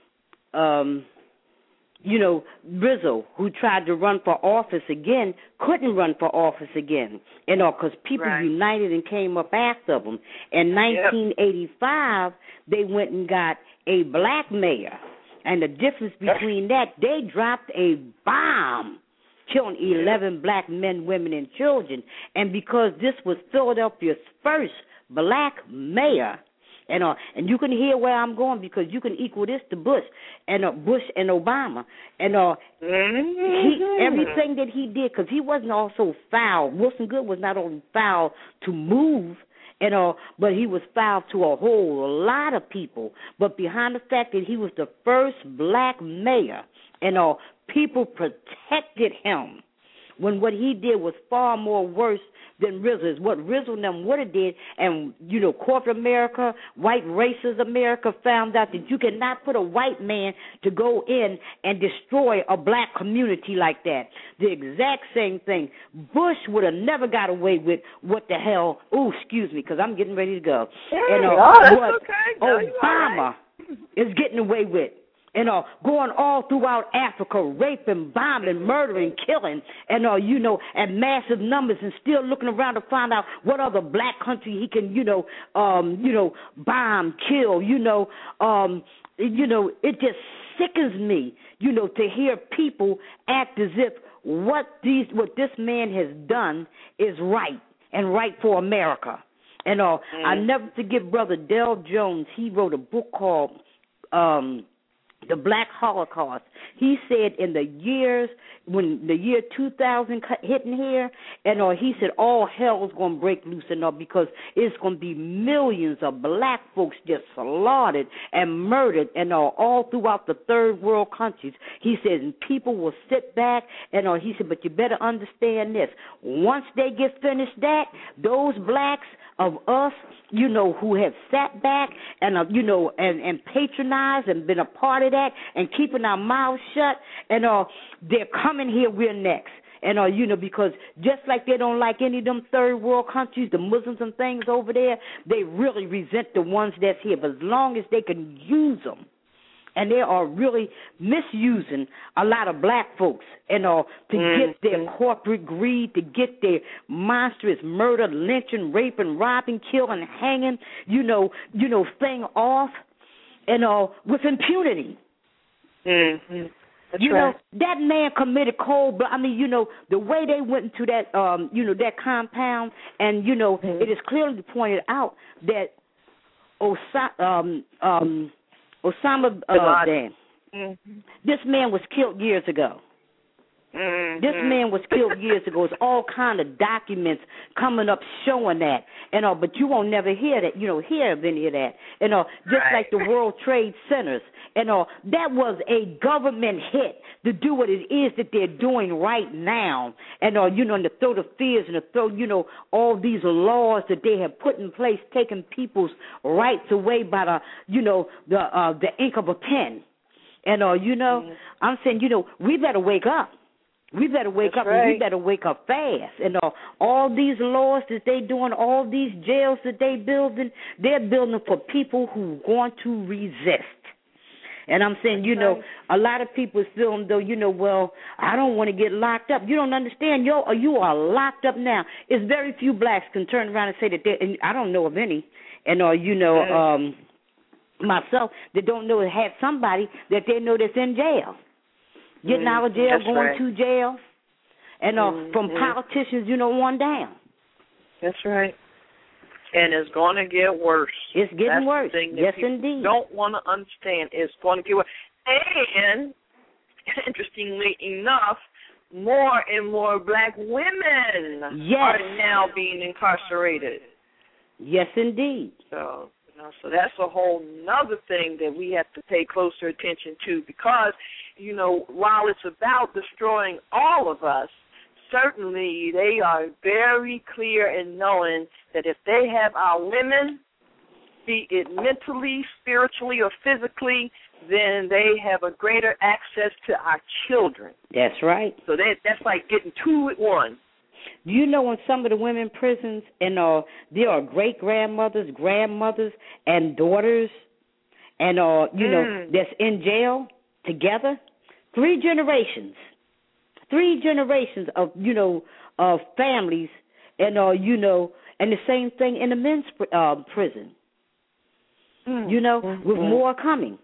um, you know, Rizzo, who tried to run for office again, couldn't run for office again, you know, because people right. united and came up after them. In nineteen eighty-five, yep. they went and got a black mayor, and the difference between that, they dropped a bomb, killing eleven black men, women, and children. And because this was Philadelphia's first black mayor, and uh, and you can hear where I'm going because you can equal this to Bush and uh, Bush and Obama, and uh, he, everything that he did, because he wasn't also foul. Wilson Good was not only foul to move, and uh, but he was foul to a whole lot of people. But behind the fact that he was the first black mayor, and uh, people protected him when what he did was far more worse than Rizzo's. What Rizzo and them would have did, and, you know, corporate America, white racist America found out that you cannot put a white man to go in and destroy a black community like that. The exact same thing. Bush would have never got away with what the hell, oh, excuse me, because I'm getting ready to go. Yeah, and, uh, no, that's what okay. No, Obama right. is getting away with. And uh, going all throughout Africa, raping, bombing, murdering, killing, and uh, you know, at massive numbers, and still looking around to find out what other black country he can, you know, um, you know, bomb, kill, you know, um, you know, it just sickens me, you know, to hear people act as if what these, what this man has done is right and right for America. And uh, mm. I never forget Brother Del Jones. He wrote a book called Um, The Black Holocaust. He said in the years, when the year two thousand hit in here, and uh, he said all hell's going to break loose and all because it's going to be millions of black folks just slaughtered and murdered and uh, all throughout the third world countries. He said, and people will sit back and uh, he said, but you better understand this. Once they get finished that, those blacks of us, you know, who have sat back and, uh, you know, and, and patronized and been a part of that and keeping our mouths shut, and uh, they're coming here, we're next. And, uh, you know, because just like they don't like any of them third world countries, the Muslims and things over there, they really resent the ones that's here. But as long as they can use them, and they are really misusing a lot of black folks, and uh, to mm-hmm. get their corporate greed, to get their monstrous murder, lynching, raping, robbing, killing, hanging, you know, you know, thing off, and uh, with impunity. Mm-hmm. That's you right. know, that man committed cold blood. I mean, you know, the way they went into that, um, you know, that compound, and you know, mm-hmm. it is clearly pointed out that Osa- um, um, Osama uh, Dan, mm-hmm. this man was killed years ago. Mm-hmm. This man was killed years ago. There's all kind of documents coming up showing that, you know. But you won't never hear that, you know, hear of any of that, you know. Just right. like the World Trade Centers, you know, that was a government hit to do what it is that they're doing right now, and uh, you know, and to throw the fears and to throw, you know, all these laws that they have put in place, taking people's rights away by the, you know, the uh, the ink of a pen, and uh, you know, mm-hmm. I'm saying, you know, we better wake up. We better wake That's up, right. and we better wake up fast. And uh, all these laws that they doing, all these jails that they building, they're building for people who want to resist. And I'm saying, you That's know, right. a lot of people feel though, you know, well, I don't want to get locked up. You don't understand. Yo, you are locked up now. It's very few blacks can turn around and say that they, and I don't know of any, and or you know, Mm. um, myself that don't know had somebody that they know that's in jail, getting Mm, out of jail, that's going right. to jail, and uh, Mm, from mm. politicians, you know, on down. That's right. And it's going to get worse. It's getting That's worse. The thing that Yes, people indeed. don't want to understand. It's going to get worse. And interestingly enough, more and more black women Yes. are now being incarcerated. Yes, indeed. So, you know, so that's a whole nother thing that we have to pay closer attention to because, you know, while it's about destroying all of us, certainly they are very clear in knowing that if they have our women, be it mentally, spiritually, or physically, then they have a greater access to our children. That's right. So that that's like getting two at one. Do you know in some of the women prisons, and uh, there are great grandmothers, grandmothers, and daughters, and uh, you Mm. know, that's in jail together, three generations, three generations of you know of families, and uh, you know, and the same thing in the men's uh, prison. Mm. You know, mm with mm. more coming.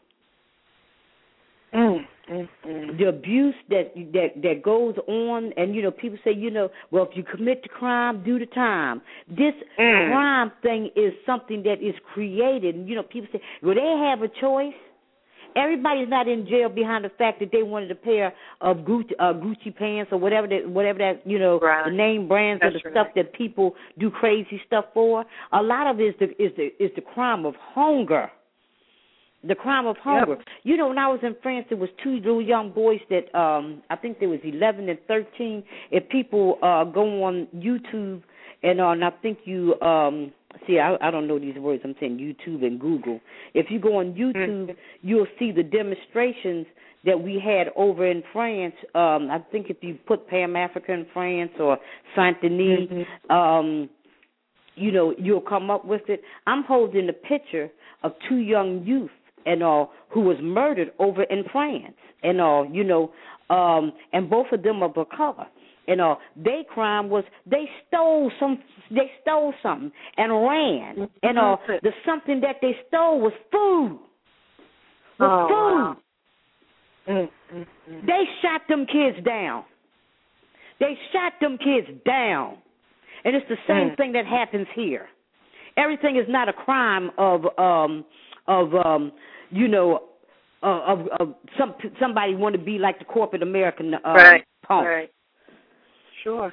Mm. Mm. Mm. The abuse that that that goes on, and you know, people say, you know, well, if you commit the crime, do the time. This Mm. crime thing is something that is created, and you know, people say, well, they have a choice. Everybody's not in jail behind the fact that they wanted a pair of Gucci, uh, Gucci pants or whatever that, whatever that, you know, Right. the name brands That's or the right. stuff that people do crazy stuff for. A lot of it is the is the is the crime of hunger. The crime of hunger. Yep. You know, when I was in France, there was two little young boys that um I think they was eleven and thirteen. If people uh go on YouTube and uh, and I think you um see I I don't know these words. I'm saying YouTube and Google. If you go on YouTube, Mm. you'll see the demonstrations that we had over in France. Um I think if you put Pan Africa in France or Saint Denis, Mm-hmm. um you know, you'll come up with it. I'm holding a picture of two young youth and all who was murdered over in France and all, you know, um, and both of them are of color. And all their crime was they stole some, they stole something and ran. Mm-hmm. And all the something that they stole was food. Was oh, food. Wow. Mm-hmm. They shot them kids down. They shot them kids down. And it's the same Mm. thing that happens here. Everything is not a crime of um of um you know uh, of, of some somebody want to be like the corporate American uh, right. punk. Right. Sure.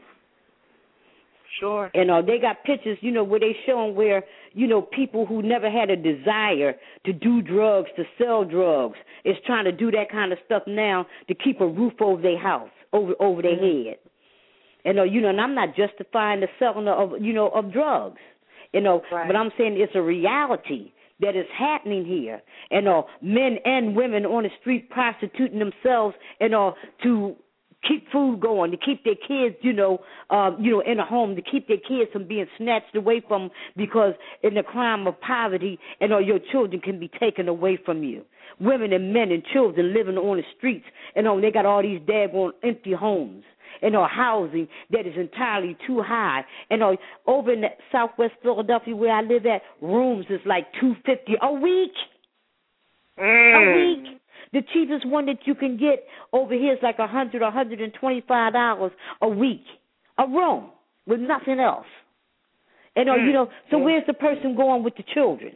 Sure. And uh, they got pictures, you know, where they showing where, you know, people who never had a desire to do drugs, to sell drugs, is trying to do that kind of stuff now to keep a roof over their house, over over their mm-hmm. head. And uh, you know, and I'm not justifying the selling of, you know, of drugs, you know, right. but I'm saying it's a reality that is happening here. And uh, men and women on the street prostituting themselves, and uh, to keep food going, to keep their kids, you know, uh, you know, in a home, to keep their kids from being snatched away from, because in the crime of poverty, and all your children can be taken away from you. Women and men and children living on the streets, and all they got all these daggone empty homes. And our housing that is entirely too high. And uh, over in Southwest Philadelphia, where I live at, rooms is like two hundred fifty dollars a week. Mm. A week. The cheapest one that you can get over here is like one hundred dollars, one hundred twenty-five dollars a week. A room with nothing else. And uh, mm. you know, so mm. where's the person going with the children?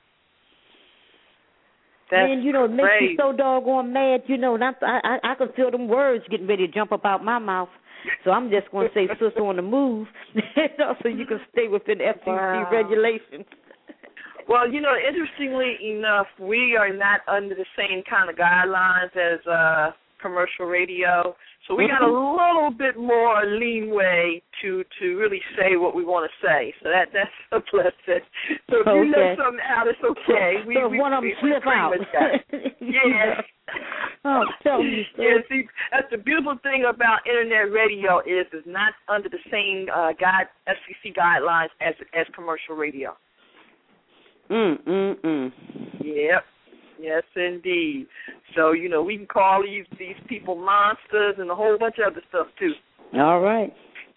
That's Man, you know, it makes crazy. me so doggone mad, you know, and I, I, I can feel them words getting ready to jump up out my mouth. So I'm just going to say, sister, on the move, so you can stay within F C C wow. regulations. Well, you know, interestingly enough, we are not under the same kind of guidelines as uh, commercial radio. So we got a little bit more leeway to, to really say what we want to say. So that that's a blessing. So if okay. you let something out, it's okay. So, we, so we, one of them we, slip out. Yeah. Oh, tell me. Yeah, see, that's the beautiful thing about internet radio is it's not under the same uh, guide, F C C guidelines as as commercial radio. Mm, mm, mm. Yep. Yes, indeed. So, you know, we can call these these people monsters and a whole bunch of other stuff, too. All right.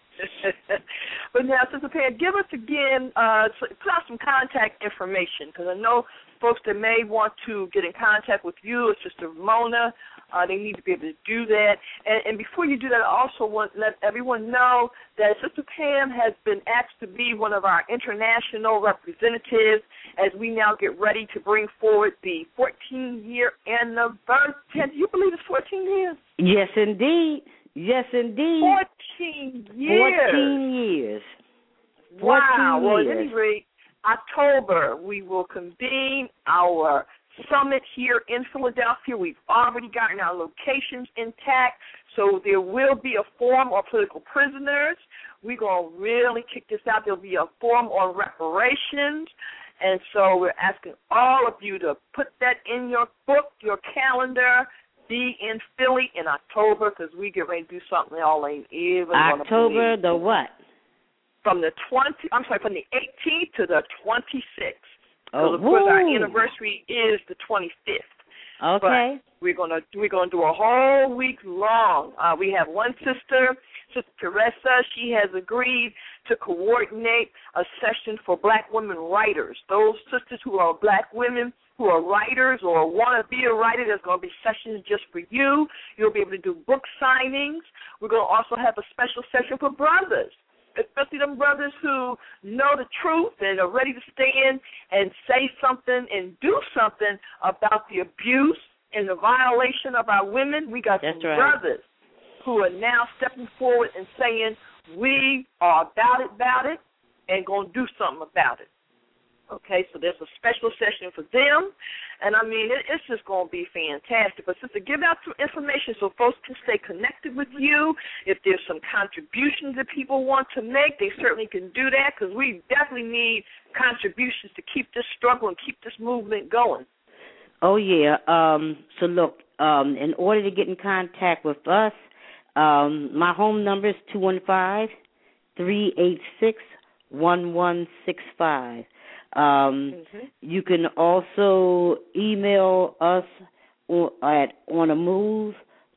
But now, Sister Pam, give us again, uh, put out some contact information, because I know folks that may want to get in contact with you or Sister Ramona, uh, they need to be able to do that. And, and before you do that, I also want to let everyone know that Sister Pam has been asked to be one of our international representatives as we now get ready to bring forward the fourteen-year anniversary. Can you believe it's fourteen years? Yes, indeed. Yes, indeed. fourteen years. fourteen years. Wow. fourteen Well, years. at any rate, October, we will convene our summit here in Philadelphia. We've already gotten our locations intact, so there will be a forum on political prisoners. We're going to really kick this out. There will be a forum on reparations. And so we're asking all of you to put that in your book, your calendar, be in Philly in October, because we get ready to do something y'all ain't even going to October the what? From the twenty, I'm sorry, from the eighteenth to the twenty-sixth. Oh, because of course our woo. anniversary is the twenty-fifth. Okay. But we're gonna we're gonna do a whole week long. Uh, we have one sister, Sister Teresa. She has agreed to coordinate a session for Black women writers. Those sisters who are Black women who are writers or want to be a writer, there's going to be sessions just for you. You'll be able to do book signings. We're going to also have a special session for brothers, especially them brothers who know the truth and are ready to stand and say something and do something about the abuse and the violation of our women. We got That's some right. brothers who are now stepping forward and saying, we are about it, about it, and going to do something about it. Okay, so there's a special session for them, and, I mean, it, it's just going to be fantastic. But, Sister, give out some information so folks can stay connected with you. If there's some contributions that people want to make, they certainly can do that, because we definitely need contributions to keep this struggle and keep this movement going. Oh, yeah. Um, so, look, um, in order to get in contact with us, um, my home number is two one five, three eight six, one one six five. Um, mm-hmm. You can also email us on, at On a Move,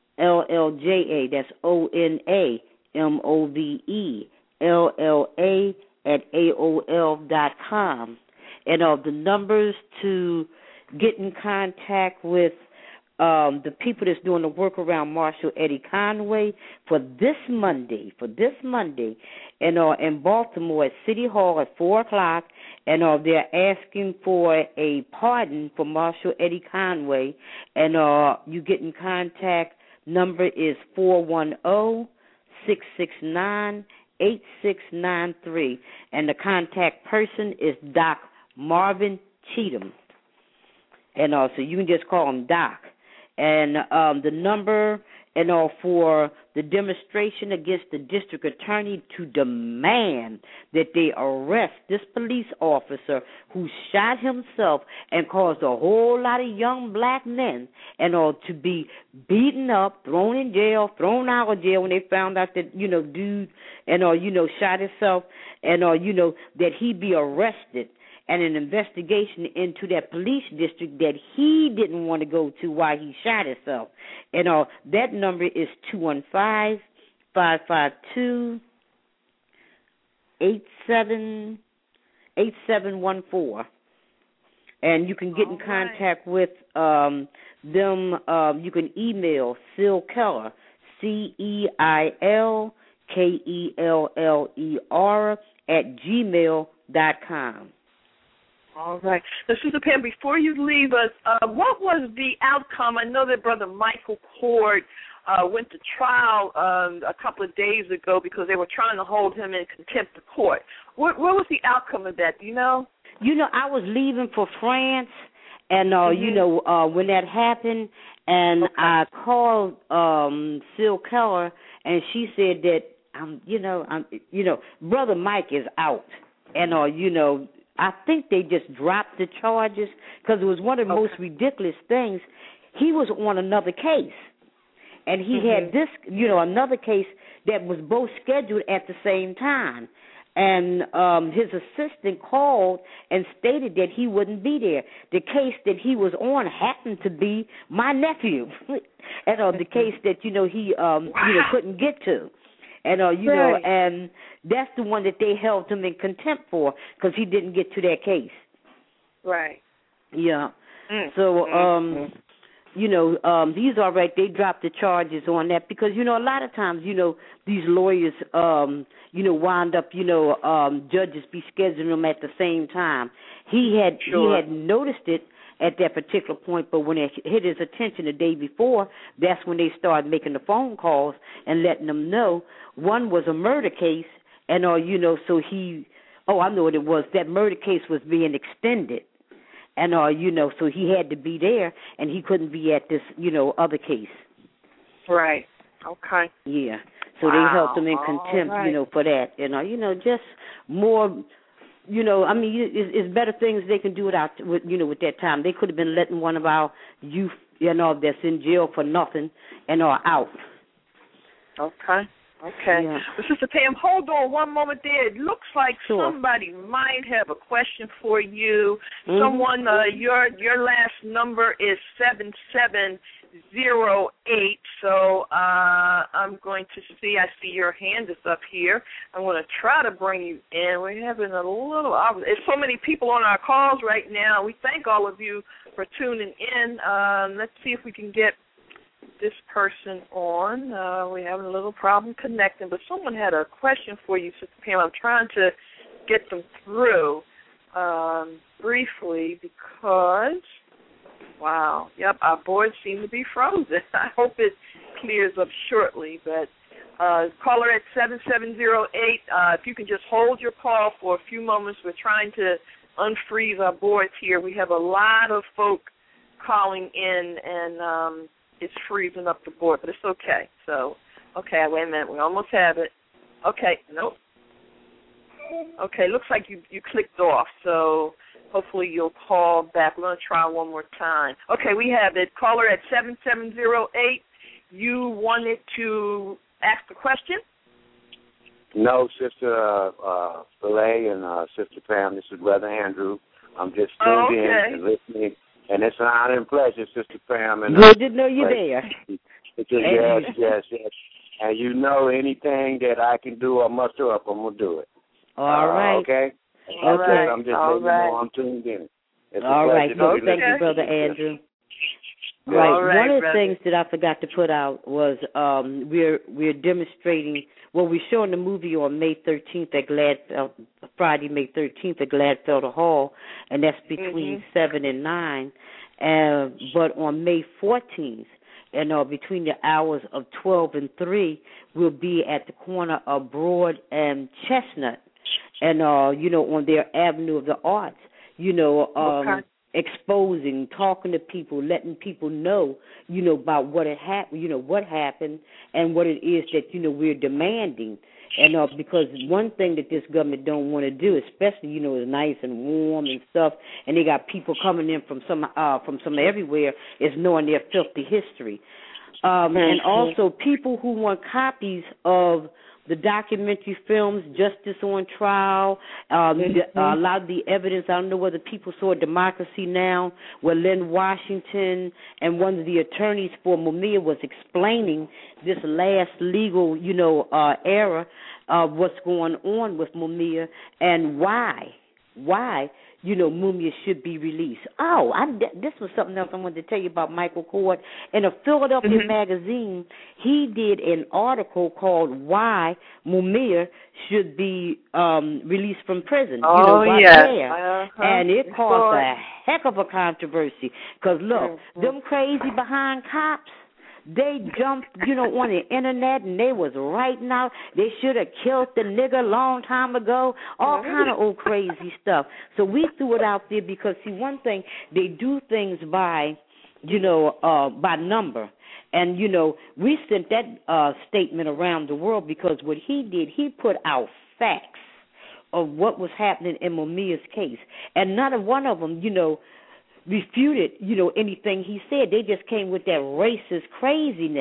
L L J A, that's O N A M O V E, L L A at A O L dot com. And uh, the numbers to get in contact with um, the people that's doing the work around Marshall Eddie Conway for this Monday, for this Monday, and uh, in Baltimore at City Hall at four o'clock, and uh, they're asking for a pardon for Marshall Eddie Conway, and uh, you get in contact, number is four one zero, six six nine, eight six nine three, and the contact person is Doc Marvin Cheatham, and uh, so you can just call him Doc. And um, the number and all for the demonstration against the district attorney to demand that they arrest this police officer who shot himself and caused a whole lot of young black men and all to be beaten up, thrown in jail, thrown out of jail when they found out that, you know, dude and all, you know, shot himself and all, you know, that he be arrested. And an investigation into that police district that he didn't want to go to while he shot himself. And uh, that number is two one five, five five two, eight seven one four. And you can get All in contact right. with um, them. Um, you can email Ceil Keller, C E I L K E L L E R, at gmail dot com. All right. So, Sister Pam, before you leave us, uh, what was the outcome? I know that Brother Michael Cord uh, went to trial um, a couple of days ago because they were trying to hold him in contempt of court. What, what was the outcome of that? Do you know? You know, I was leaving for France, and, uh, mm-hmm. you know, uh, when that happened, and okay. I called um, Ceil Keller, and she said that, um, you know, um, you know, Brother Mike is out, and, uh, you know, I think they just dropped the charges because it was one of the okay. most ridiculous things. He was on another case, and he mm-hmm. had this, you know, another case that was both scheduled at the same time. and um, his assistant called and stated that he wouldn't be there. The case that he was on happened to be my nephew, and uh, the case that you know he um, wow. you know couldn't get to, and uh, you right. know, and that's the one that they held him in contempt for because he didn't get to that case. Right. Yeah. Mm. So um. Mm-hmm. You know, um, he's all right. They dropped the charges on that because, you know, a lot of times, you know, these lawyers, um, you know, wind up, you know, um, judges be scheduling them at the same time. He had sure. he had noticed it at that particular point, but when it hit his attention the day before, that's when they started making the phone calls and letting them know. One was a murder case, and, uh, you know, so he, oh, I know what it was. That murder case was being extended. And, uh, you know, so he had to be there, and he couldn't be at this, you know, other case. Right. Okay. Yeah. So wow. they held him in contempt, right. you know, for that. And, uh, you know, just more, you know, I mean, it's, it's better things they can do without, with, you know, with that time. They could have been letting one of our youth, you know, that's in jail for nothing and are out. Okay. Okay. Yeah. Well, Sister Pam, hold on one moment there. It looks like sure. somebody might have a question for you. Mm-hmm. Someone, uh, your your last number is seven seven zero eight. So uh, I'm going to see, I see your hand is up here. I'm going to try to bring you in. We're having a little, there's so many people on our calls right now. We thank all of you for tuning in. Um, let's see if we can get this person on. Uh, we're having a little problem connecting, but someone had a question for you, Sister Pam. I'm trying to get them through um, briefly because, wow, yep, our boards seem to be frozen. I hope it clears up shortly, but uh, caller at seven seven zero eight, uh, if you can just hold your call for a few moments. We're trying to unfreeze our boards here. We have a lot of folk calling in, and um, it's freezing up the board, but it's okay. So, okay, wait a minute. We almost have it. Okay, nope. Okay, looks like you, you clicked off, so hopefully you'll call back. We're going to try one more time. Okay, we have it. Caller at seven seven zero eight. You wanted to ask the question? No, Sister uh, uh, Belay and uh, Sister Pam, this is Brother Andrew. I'm just tuned oh, okay. in and listening. And it's an honor and pleasure, Sister Pam. And good to know you're there. Yes, yes, yes. And you know anything that I can do or muster up, I'm going to do it. All uh, right. Okay? All okay. right. I'm just All letting right. you know I'm tuned in. It's All right. So thank you, Brother Andrew. Yeah. Right. All right. One of the brother. things that I forgot to put out was um, we're we're demonstrating. Well, we're showing the movie on May thirteenth at Gladfelder, Friday, May thirteenth at Gladfelder Hall, and that's between mm-hmm. seven and nine. Uh, but on May fourteenth, and uh, between the hours of twelve and three, we'll be at the corner of Broad and Chestnut, and uh, you know, on their Avenue of the Arts. You know. Um, okay. Exposing, talking to people, letting people know, you know, about what it happened, you know, what happened, and what it is that, you know, we're demanding. And uh, because one thing that this government don't want to do, especially, you know, it's nice and warm and stuff, and they got people coming in from some uh, from some everywhere, is knowing their filthy history. Um, and also people who want copies of the documentary films, Justice on Trial, um, mm-hmm. the, uh, a lot of the evidence. I don't know whether people saw Democracy Now!, where Lynn Washington and one of the attorneys for Mumia was explaining this last legal, you know, uh, era of what's going on with Mumia and why, why, you know, Mumia should be released. Oh, I, this was something else I wanted to tell you about Michael Cord. In a Philadelphia mm-hmm. magazine, he did an article called Why Mumia Should Be um, Released from Prison. Oh, you know, right yes. there. Uh-huh. And it it's caused good. a heck of a controversy. Because, look, mm-hmm. them crazy behind cops, they jumped, you know, on the internet, and they was writing out they should have killed the nigger a long time ago, all kind of old crazy stuff. So we threw it out there because, see, one thing, they do things by, you know, uh, by number. And, you know, we sent that uh, statement around the world because what he did, he put out facts of what was happening in Mumia's case. And not a one of them, you know, refuted, you know, anything he said. They just came with that racist craziness.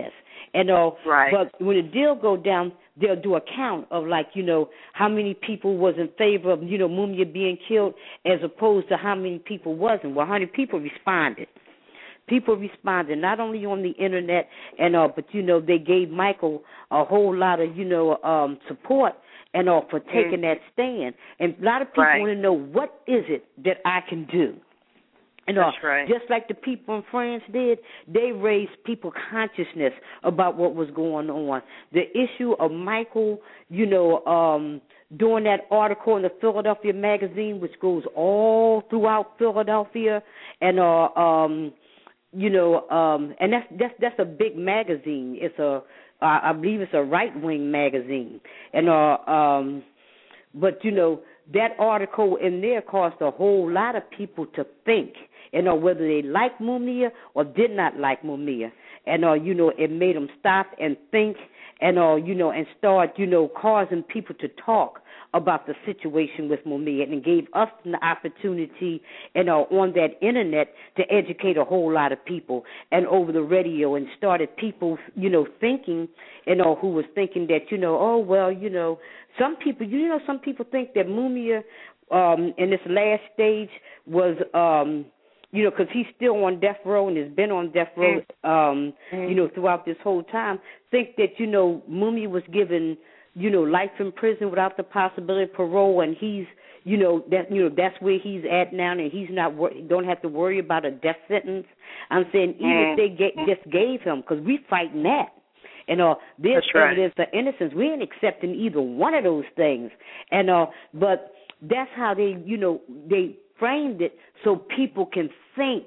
and all. Right. But when the deal go down, they'll do a count of, like, you know, how many people was in favor of, you know, Mumia being killed as opposed to how many people wasn't. Well, one hundred people responded. People responded not only on the internet and all, but, you know, they gave Michael a whole lot of, you know, um, support and all for taking mm. that stand. And a lot of people right. want to know, what is it that I can do? And That's all, right. just like the people in France did, they raised people consciousness about what was going on. The issue of Michael, you know, um, doing that article in the Philadelphia Magazine, which goes all throughout Philadelphia, and uh, um, you know, um, and that's that's that's a big magazine. It's a, uh, I believe it's a right wing magazine, and uh, um, but you know, that article in there caused a whole lot of people to think, you know, whether they liked Mumia or did not like Mumia, and uh, you know, it made them stop and think, and uh, you know, and start, you know, causing people to talk about the situation with Mumia, and gave us the opportunity, you know, on that internet to educate a whole lot of people, and over the radio, and started people, you know, thinking, you know, who was thinking that, you know, oh, well, you know, some people, you know, some people think that Mumia um, in this last stage was, um, you know, because he's still on death row and has been on death row, um, mm. you know, throughout this whole time, think that, you know, Mumia was given, you know, life in prison without the possibility of parole, and he's, you know, that, you know, that's where he's at now, and he's not, don't have to worry about a death sentence. I'm saying, even mm. if they get, just gave him, because we fighting that, and uh, there's right. evidence of innocence. We ain't accepting either one of those things, and uh, but that's how they, you know, they framed it so people can think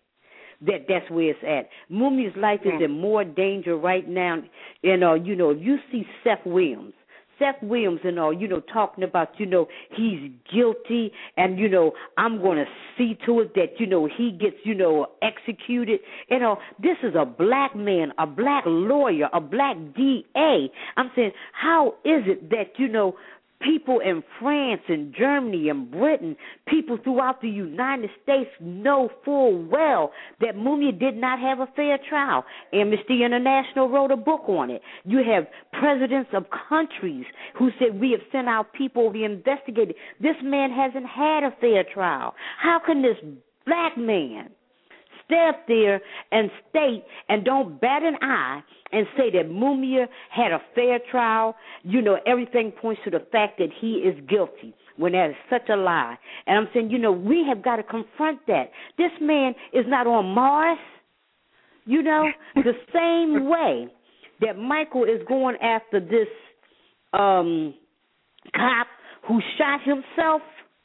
that that's where it's at. Mumia's life is in more danger right now. And, uh, you know, if you see Seth Williams, Seth Williams and all, you know, talking about, you know, he's guilty and, you know, I'm going to see to it that, you know, he gets, you know, executed. You know, this is a black man, a black lawyer, a black D A. I'm saying, how is it that, you know, people in France and Germany and Britain, people throughout the United States know full well that Mumia did not have a fair trial. Amnesty International wrote a book on it. You have presidents of countries who said we have sent out people to investigate it. This man hasn't had a fair trial. How can this black man stay up there and state and don't bat an eye and say that Mumia had a fair trial? You know, everything points to the fact that he is guilty, when that is such a lie. And I'm saying, you know, we have got to confront that. This man is not on Mars. You know, the same way that Michael is going after this um, cop who shot himself,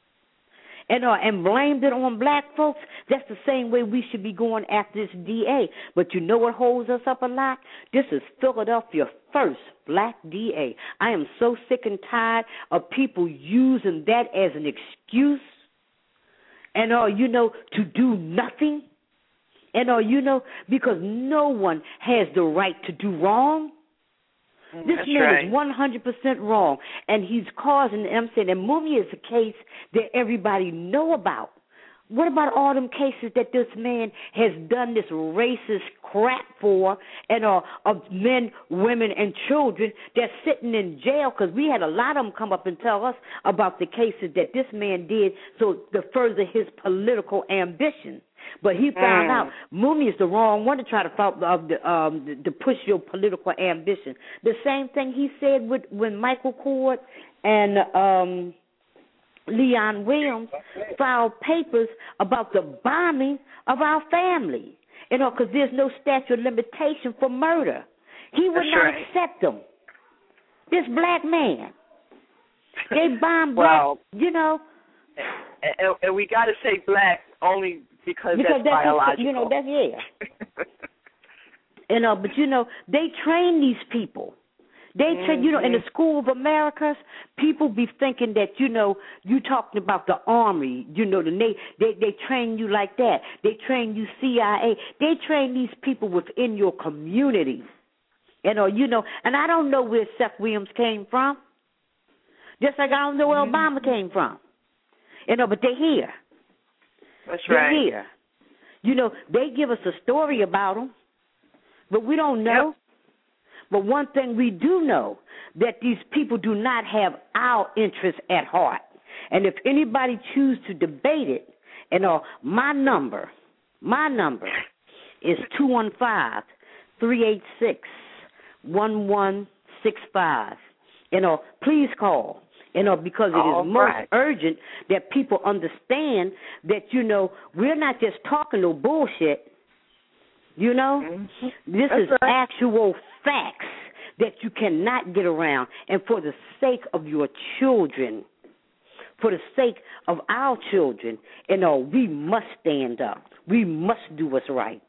And, uh, and blamed it on black folks, that's the same way we should be going after this D A. But you know what holds us up a lot? This is Philadelphia's first black D A. I am so sick and tired of people using that as an excuse, and, uh, you know, to do nothing. And, uh, you know, because no one has the right to do wrong. This That's man right. is one hundred percent wrong, and he's causing, and I'm saying, and Mumia is a case that everybody know about. What about all them cases that this man has done this racist crap for, and uh, of men, women, and children that's sitting in jail? Because we had a lot of them come up and tell us about the cases that this man did so to further his political ambition. But he found mm. out Mumia is the wrong one to try to follow, uh, the, um, to push your political ambition. The same thing he said with when Michael Cord and um, Leon Williams filed papers about the bombing of our family. You know, because there's no statute of limitation for murder. He would That's not right. accept them. This black man. They bombed well, black, you know. And, and we got to say black only because, because that's, that's biological. You know, that's, yeah. you know, but, you know, they train these people. They train, mm-hmm. you know, in the School of Americas, people be thinking that, you know, you talking about the Army, you know, the they, they they train you like that. They train you C I A. They train these people within your community. You know, you know, and I don't know where Seth Williams came from. Just like I don't know where mm-hmm. Obama came from. You know, but they're here. That's they're right. here. You know, they give us a story about them, but we don't know. Yep. But one thing we do know, that these people do not have our interests at heart. And if anybody choose to debate it, you know, my number, my number is two one five, three eight six, one one six five. You know, please call. You know, because it All is most right. urgent that people understand that, you know, we're not just talking no bullshit. You know, mm-hmm. this That's is right. actual facts that you cannot get around. And for the sake of your children, for the sake of our children, you know, we must stand up. We must do what's right.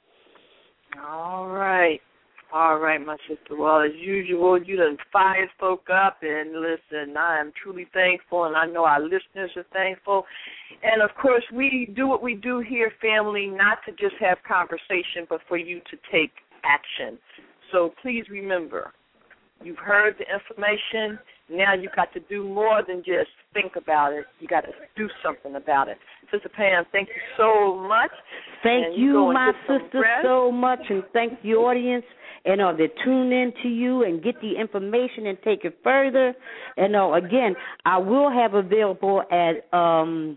All right. All right, my sister. Well, as usual, you done fired folk up, and listen, I am truly thankful, and I know our listeners are thankful. And, of course, we do what we do here, family, not to just have conversation, but for you to take action. So please remember, you've heard the information. Now you've got to do more than just think about it. You got to do something about it. Sister Pam, thank you so much. Thank and you, you my sister, so much, and thank the audience. And uh, they tune in to you and get the information and take it further. And uh, again, I will have available at um,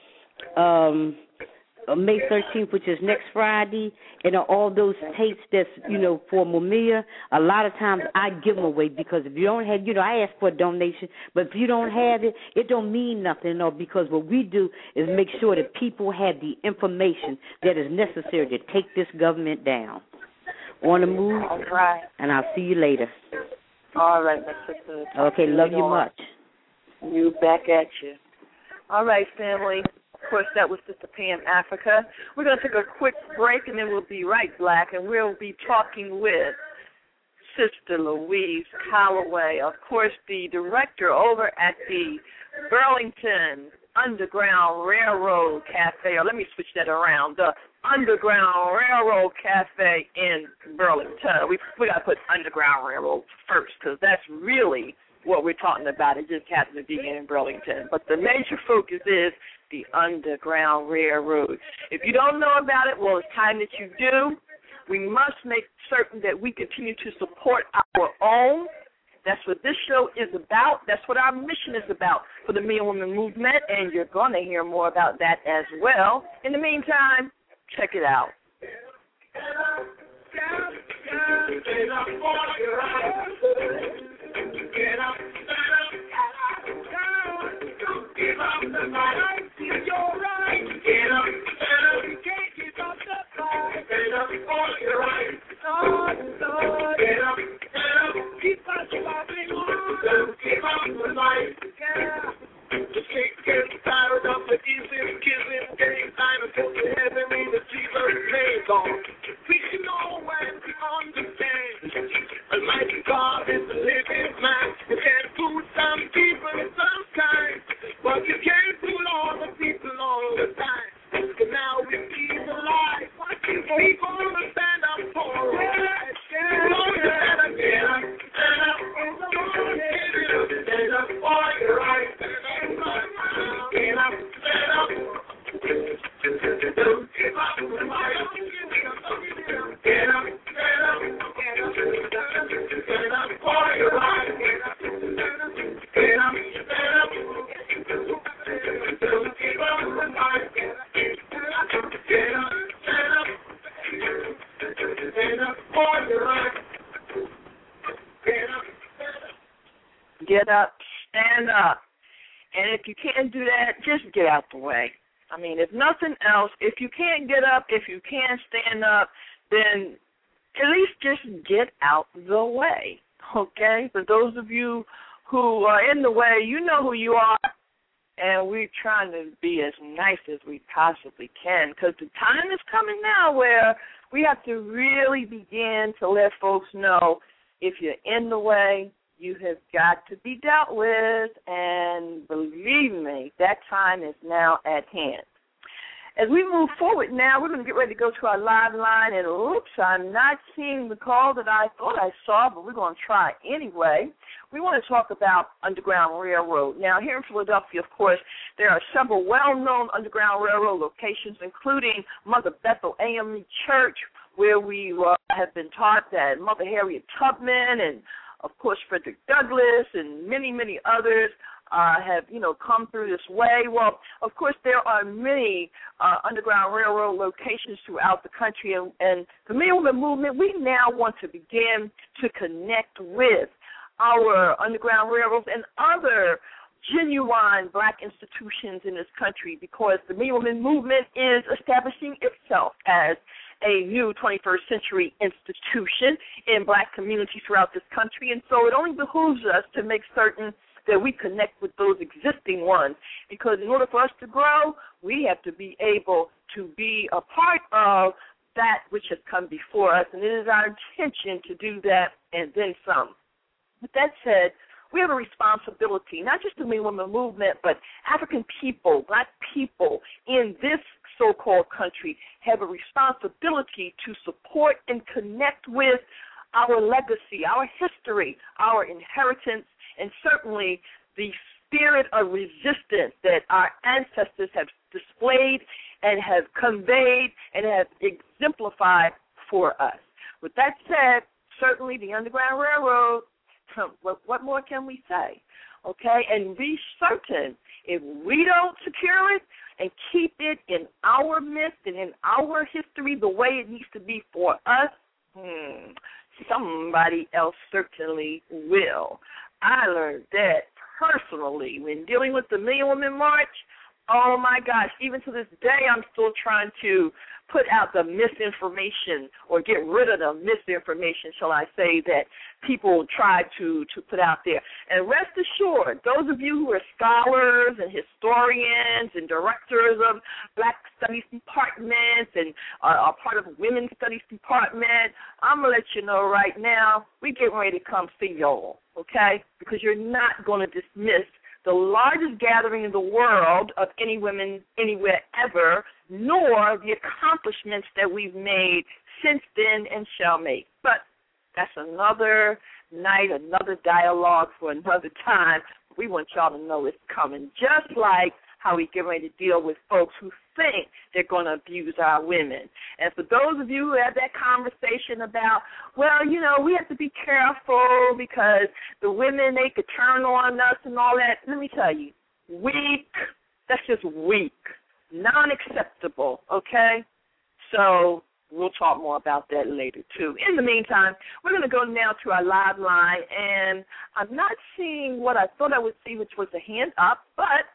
um, May thirteenth, which is next Friday, and uh, all those tapes that's, you know, for Mumia. A lot of times I give them away because if you don't have, you know, I ask for a donation, but if you don't have it, it don't mean nothing, you know, because what we do is make sure that people have the information that is necessary to take this government down. On the move. All right. And I'll see you later. All right, my sister. Okay, love you much. You back at you. All right, family. Of course, that was Sister Pam Africa. We're going to take a quick break, and then we'll be right back, and we'll be talking with Sister Louise Calloway, of course, the director over at the Burlington Underground Railroad Cafe, or let me switch that around, the Underground Railroad Cafe in Burlington. We we got to put Underground Railroad first because that's really what we're talking about. It just happens to be in Burlington. But the major focus is the Underground Railroad. If you don't know about it, well, it's time that you do. We must make certain that we continue to support our own. That's what this show is about. That's what our mission is about for the Me and Women Movement, and you're going to hear more about that as well. In the meantime, check it out. Just can't get tired of the kissing, kissing, game time until the heavenly the Jesus name on. We can know and we understand. Almighty God is the living man. You can fool some people sometimes, but you can't fool all the people all the time. So now we see the light. We gonna stand up for right. Stand up, stand up, stand up. Stand up for your right. Stand up, stand up. Don't give up the fight. Stand up, stand up. Stand up for your right. Stand up, stand up. Don't give up the fight. Stand up, stand up. Stand up for your right. Stand up, stand up. Get up, stand up. And if you can't do that, just get out the way. I mean, if nothing else, if you can't get up, if you can't stand up, then at least just get out the way, okay? For those of you who are in the way, you know who you are, and we're trying to be as nice as we possibly can because the time is coming now where we have to really begin to let folks know if you're in the way, you have got to be dealt with, and believe me, that time is now at hand. As we move forward now, we're going to get ready to go to our live line, and oops, I'm not seeing the call that I thought I saw, but we're going to try anyway. We want to talk about Underground Railroad. Now, here in Philadelphia, of course, there are several well-known Underground Railroad locations, including Mother Bethel A M E Church, where we uh, have been taught that Mother Harriet Tubman and, of course, Frederick Douglass and many, many others Uh, have, you know, come through this way. Well, of course, there are many uh, Underground Railroad locations throughout the country, and, and the Movement movement, we now want to begin to connect with our Underground Railroads and other genuine black institutions in this country, because the Movement movement is establishing itself as a new twenty-first century institution in black communities throughout this country, and so it only behooves us to make certain that we connect with those existing ones, because in order for us to grow, we have to be able to be a part of that which has come before us, and it is our intention to do that and then some. With that said, we have a responsibility, not just the women movement, but African people, black people in this so-called country have a responsibility to support and connect with our legacy, our history, our inheritance, and certainly the spirit of resistance that our ancestors have displayed and have conveyed and have exemplified for us. With that said, certainly the Underground Railroad, what, what more can we say? Okay, and be certain if we don't secure it and keep it in our midst and in our history the way it needs to be for us, hmm, somebody else certainly will. I learned that personally when dealing with the Million Women March. Oh, my gosh, even to this day, I'm still trying to put out the misinformation or get rid of the misinformation, shall I say, that people try to, to put out there. And rest assured, those of you who are scholars and historians and directors of Black Studies departments and uh, are part of Women's Studies department, I'm going to let you know right now, we getting ready to come see y'all, okay, because you're not going to dismiss the largest gathering in the world of any women anywhere ever, nor the accomplishments that we've made since then and shall make. But that's another night, another dialogue for another time. We want y'all to know it's coming, just like how we get ready to deal with folks who think they're going to abuse our women. And for those of you who have that conversation about, well, you know, we have to be careful because the women, they could turn on us and all that, let me tell you, weak, that's just weak, non-acceptable, okay? So we'll talk more about that later, too. In the meantime, we're going to go now to our live line, and I'm not seeing what I thought I would see, which was a hand up, but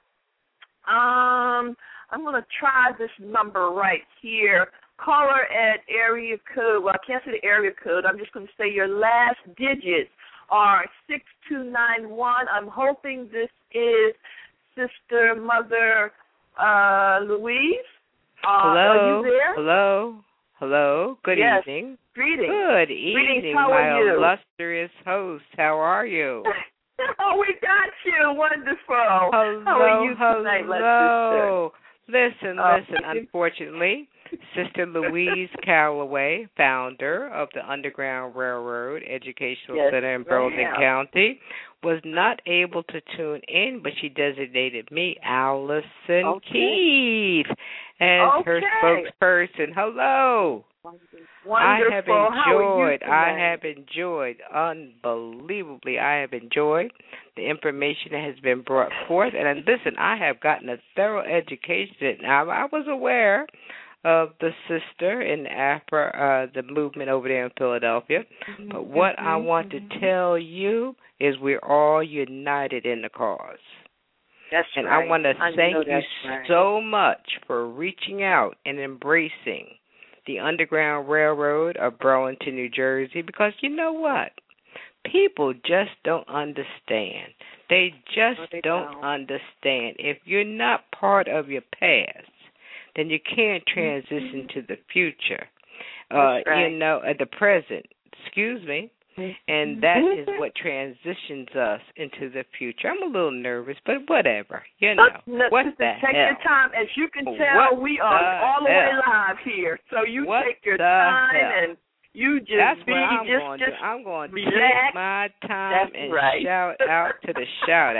Um, I'm going to try this number right here. Caller at area code, well, I can't say the area code. I'm just going to say your last digits are six two nine one. I'm hoping this is Sister Mother uh, Louise. Uh, Hello. Are you there? Hello. Hello. Good yes. evening. Greetings. Good Greetings. evening, How my are you? illustrious host. How are you? Oh, we got you. Wonderful. Hello, How are you tonight, hello. Listen, Uh, listen. Unfortunately, Sister Louise Calloway, founder of the Underground Railroad Educational Yes, Center in Burlington ma'am. County, was not able to tune in, but she designated me, Allison Okay. Keith, as her Okay. spokesperson. Hello. Wonderful. I have How are you enjoyed, I tonight? have enjoyed, unbelievably, I have enjoyed the information that has been brought forth. And listen, I have gotten a thorough education. Now, I was aware of the sister in Afro, uh, the movement over there in Philadelphia. But what I want to tell you is we're all united in the cause. That's and right. I want to I thank know you that's right. so much for reaching out and embracing the Underground Railroad of Burlington, New Jersey, because you know what? People just don't understand. They just No, they don't, don't understand. If you're not part of your past, then you can't transition mm-hmm. to the future. Uh, right. You know, at the present, excuse me. And that is what transitions us into the future. I'm a little nervous, but whatever. You know, no, what sister, the take hell? your time. As you can tell, What we are the all the way hell? live here. So you What take your the time hell? and you just That's be what I'm just going just to do. I'm going to relax. take my time That's and right. shout out to the shout out.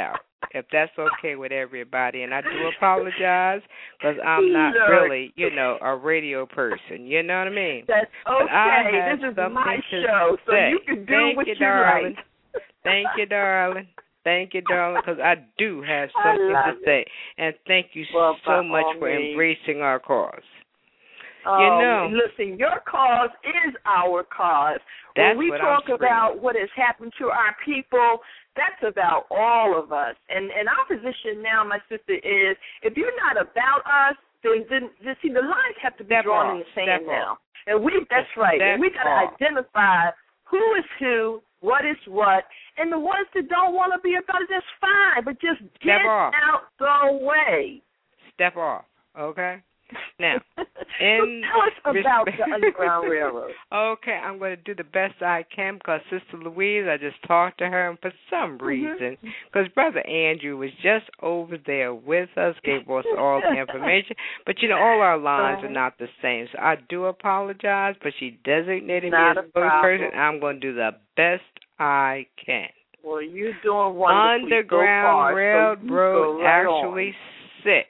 if that's okay with everybody. And I do apologize because I'm not Look. really, you know, a radio person. You know what I mean? That's But I okay. have This is something my to show, so say. you can do Thank what you, you darling. like. Thank you, darling. Thank you, darling, because I do have I something to love say. And thank you Well, by so much all for means. embracing our cause. Um, You know. Listen, your cause is our cause. That's when we what talk I'm about what has happened to our people, that's about all of us. And and our position now, my sister, is if you're not about us, then then, then see the lines have to be Step drawn off. in the sand Step now. off. And we that's right. Step And we got to off. identify who is who, what is what, and the ones that don't want to be about it, that's fine. But just get Step off. out the way. Step off, okay? Now, so in tell us about resp- the Underground Railroad. Okay, I'm going to do the best I can because Sister Louise, I just talked to her, and for some Mm-hmm. reason, because Brother Andrew was just over there with us, gave us all the information, but you know, all our lines are not the same, so I do apologize, but she designated Not me as a a spokesperson, problem. and I'm going to do the best I can. Well, you're doing wonderfully Underground so far, Railroad so you go right actually on. sits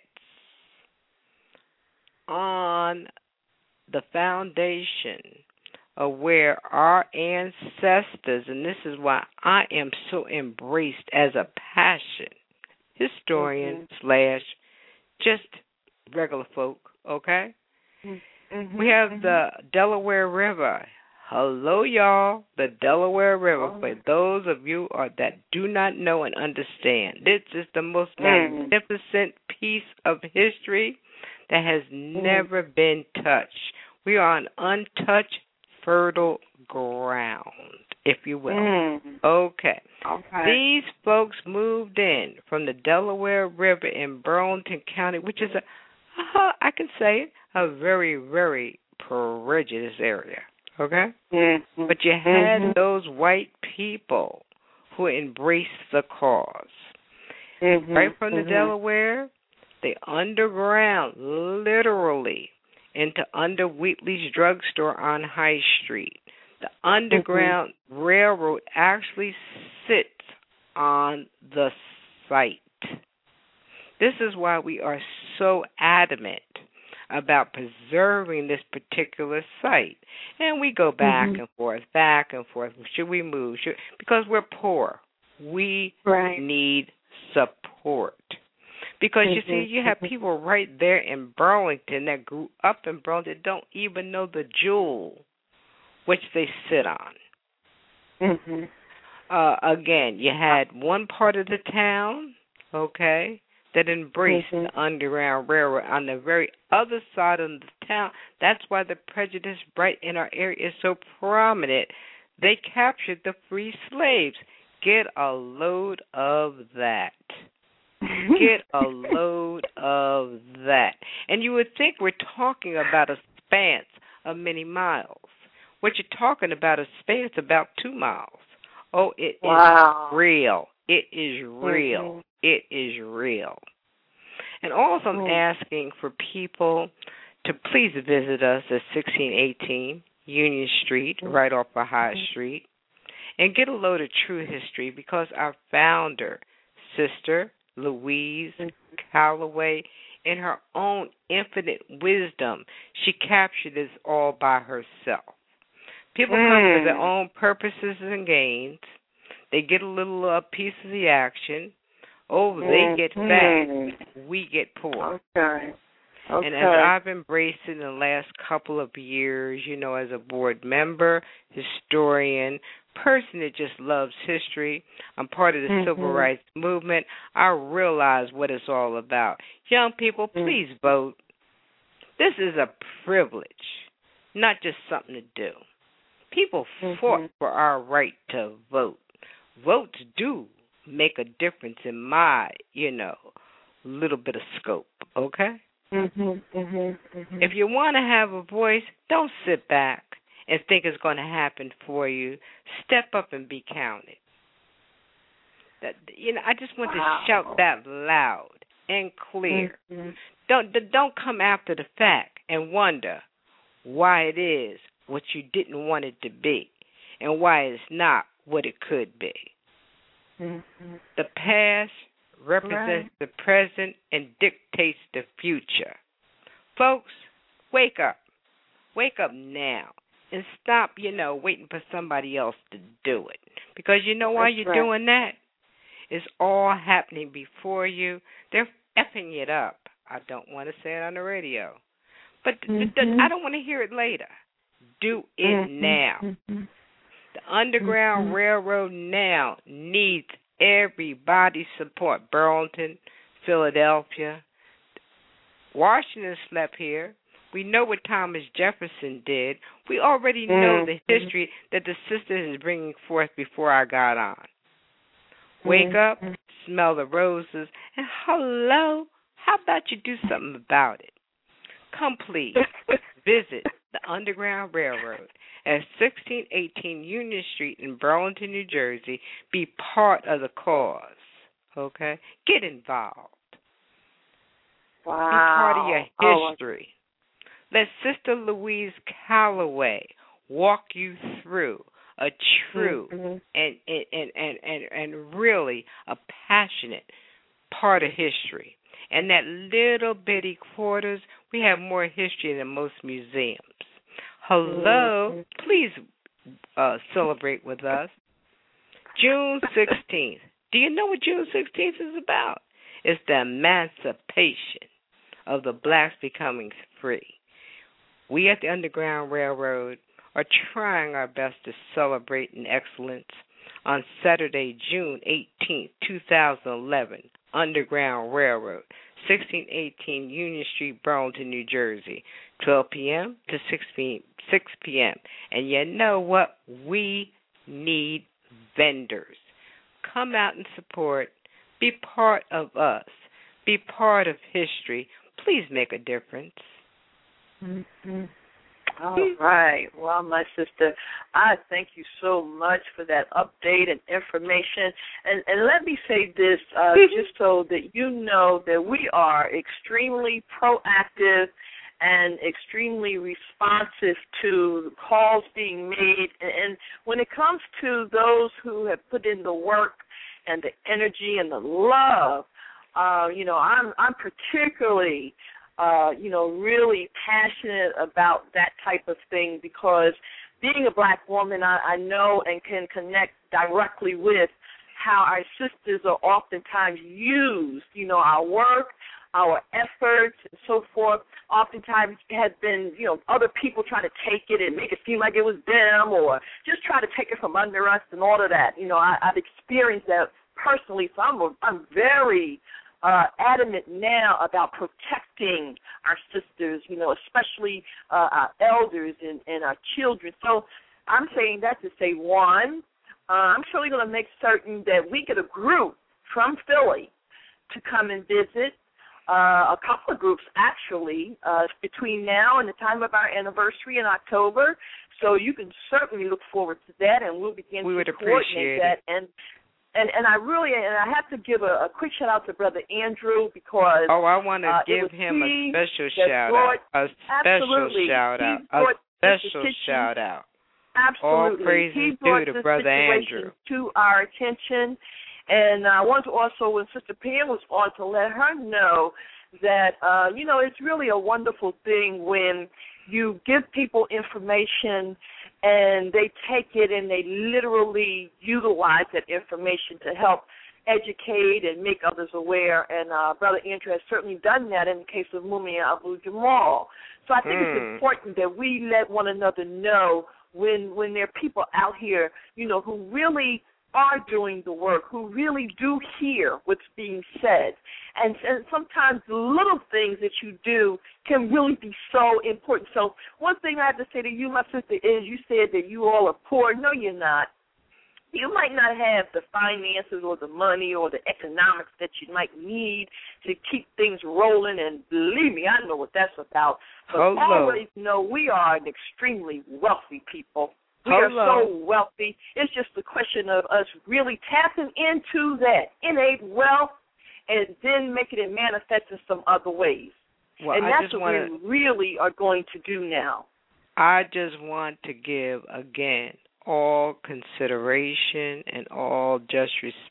on the foundation of where our ancestors, and this is why I am so embraced as a passion historian Mm-hmm. slash just regular folk, okay? Mm-hmm. We have mm-hmm. the Delaware River. Hello, y'all, the Delaware River. Oh. For those of you are, that do not know and understand, this is the most Mm. magnificent piece of history that has Mm. never been touched. We are on untouched, fertile ground, if you will. Mm. Okay. Okay. These folks moved in from the Delaware River in Burlington County, which is a, uh, I can say it, a very, very prejudiced area. Okay? Mm-hmm. But you had mm-hmm. those white people who embraced the cause. Mm-hmm. Right from the mm-hmm. Delaware, they underground, literally, into under Wheatley's drugstore on High Street. The Underground mm-hmm. Railroad actually sits on the site. This is why we are so adamant about preserving this particular site. And we go back mm-hmm. and forth, back and forth. Should we move? Should, because we're poor. We right. need support. Because mm-hmm. you see, you have people right there in Burlington that grew up in Burlington that don't even know the jewel which they sit on. Mm-hmm. Uh, again, you had one part of the town, okay, that embraced mm-hmm. the Underground Railroad on the very other side of the town. That's why the prejudice right in our area is so prominent. They captured the free slaves. Get a load of that. Get a load of that. And you would think we're talking about a span of many miles. What you're talking about is a span about two miles. Oh, it wow. is real. It is real. Mm-hmm. It is real. And also I'm mm-hmm. asking for people to please visit us at sixteen eighteen Union Street, mm-hmm. right off of High mm-hmm. Street, and get a load of true history because our founder, Sister Louise mm-hmm. Calloway, in her own infinite wisdom, she captured this all by herself. People mm. come for their own purposes and gains. They get a little uh, piece of the action. Oh, they mm. get fat. Mm. We get poor. Okay. Okay. And as I've embraced it in the last couple of years, you know, as a board member, historian, person that just loves history, I'm part of the mm-hmm. civil rights movement, I realize what it's all about. Young people, please mm-hmm. vote. This is a privilege, not just something to do. People mm-hmm. fought for our right to vote. Votes do make a difference in my, you know, little bit of scope, okay? Mm-hmm, mm-hmm, mm-hmm. If you want to have a voice, don't sit back and think it's going to happen for you. Step up and be counted. That, you know, I just want wow. to shout that loud and clear. Mm-hmm. Don't don't come after the fact and wonder why it is what you didn't want it to be and why it's not what it could be. Mm-hmm. The past represents Right. the present and dictates the future. Folks, wake up. Wake up now. And stop, you know, waiting for somebody else to do it. Because you know why That's you're right. doing that? It's all happening before you. They're effing it up. I don't want to say it on the radio. But th- th- Mhm. I don't want to hear it later. Do it Mhm. now. Mhm. The Underground Mhm. Railroad now needs everybody's support. Burlington, Philadelphia. Washington slept here. We know what Thomas Jefferson did. We already know the history that the sisters is bringing forth before I got on. Wake up, smell the roses, and hello, how about you do something about it? Come please, visit the Underground Railroad at sixteen eighteen Union Street in Burlington, New Jersey. Be part of the cause, okay? Get involved. Wow. Be part of your Oh, history. Let Sister Louise Calloway walk you through a true Mhm. and, and, and, and, and really a passionate part of history. And that little bitty quarters, we have more history than most museums. Hello, Mhm. please uh, celebrate with us. June sixteenth. Do you know what June sixteenth is about? It's the emancipation of the blacks becoming free. We at the Underground Railroad are trying our best to celebrate in excellence on Saturday, June eighteenth, twenty eleven, Underground Railroad, sixteen eighteen Union Street, Burlington, New Jersey, twelve p.m. to six p.m. And you know what? We need vendors. Come out and support. Be part of us. Be part of history. Please make a difference. Mm-hmm. All right. Well, my sister, I thank you so much for that update and information. And, and let me say this, uh, just so that you know that we are extremely proactive and extremely responsive to calls being made. And when it comes to those who have put in the work and the energy and the love, uh, you know, I'm I'm particularly Uh, you know, really passionate about that type of thing because being a black woman, I, I know and can connect directly with how our sisters are oftentimes used. You know, our work, our efforts, and so forth, oftentimes have been, you know, other people trying to take it and make it seem like it was them or just try to take it from under us and all of that. You know, I, I've experienced that personally, so I'm, a, I'm very Uh, adamant now about protecting our sisters, you know, especially uh, our elders and, and our children. So I'm saying that to say, one, uh, I'm surely going to make certain that we get a group from Philly to come and visit, uh, a couple of groups actually, uh, between now and the time of our anniversary in October. So you can certainly look forward to that, and we'll begin we to would coordinate appreciate that. it. And And and I really and I have to give a, a quick shout out to Brother Andrew because oh, I want to uh, give him a special shout brought, out, a special absolutely. shout he out, a special attention, shout out. Absolutely, All praise he is brought due to this Brother situation Andrew to our attention, and I wanted to also, when Sister Pam was on, to let her know that uh, you know it's really a wonderful thing when you give people information and they take it and they literally utilize that information to help educate and make others aware. And uh, Brother Andrew has certainly done that in the case of Mumia Abu Jamal. So I think mm. it's important that we let one another know when when there are people out here, you know, who really are doing the work, who really do hear what's being said. And, and sometimes the little things that you do can really be so important. So one thing I have to say to you, my sister, is you said that you all are poor. No, you're not. You might not have the finances or the money or the economics that you might need to keep things rolling, and believe me, I know what that's about. But Hello. always know we are an extremely wealthy people. We Hello. are so wealthy. It's just a question of us really tapping into that innate wealth and then making it manifest in some other ways. Well, and I that's just what wanna, we really are going to do now. I just want to give, again, all consideration and all just respect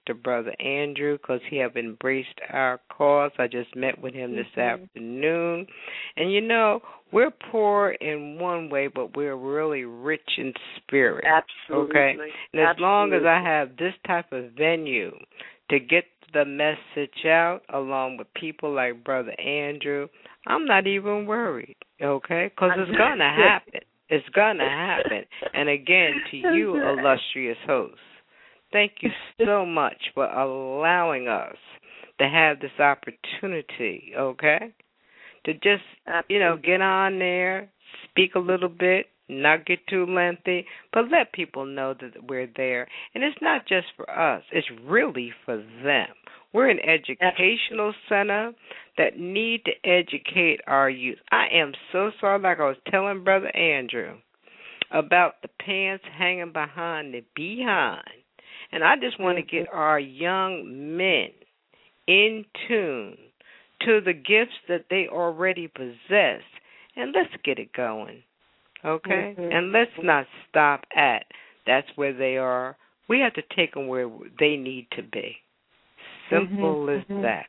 to Brother Andrew because he have embraced our cause. I just met with him this mm-hmm. afternoon. And, you know, we're poor in one way, but we're really rich in spirit. Absolutely. Okay? And as Absolutely. long as I have this type of venue to get the message out along with people like Brother Andrew, I'm not even worried, okay? Because it's going to happen. It's going to happen. And again, to you, illustrious host, thank you so much for allowing us to have this opportunity, okay? To just, you know, get on there, speak a little bit, not get too lengthy, but let people know that we're there. And it's not just for us. It's really for them. We're an educational center that need to educate our youth. I am so sorry, like I was telling Brother Andrew, about the pants hanging behind the behind. And I just want to get our young men in tune to the gifts that they already possess. And let's get it going, okay? Mm-hmm. And let's not stop at that's where they are. We have to take them where they need to be. Simple mm-hmm. as mm-hmm. that.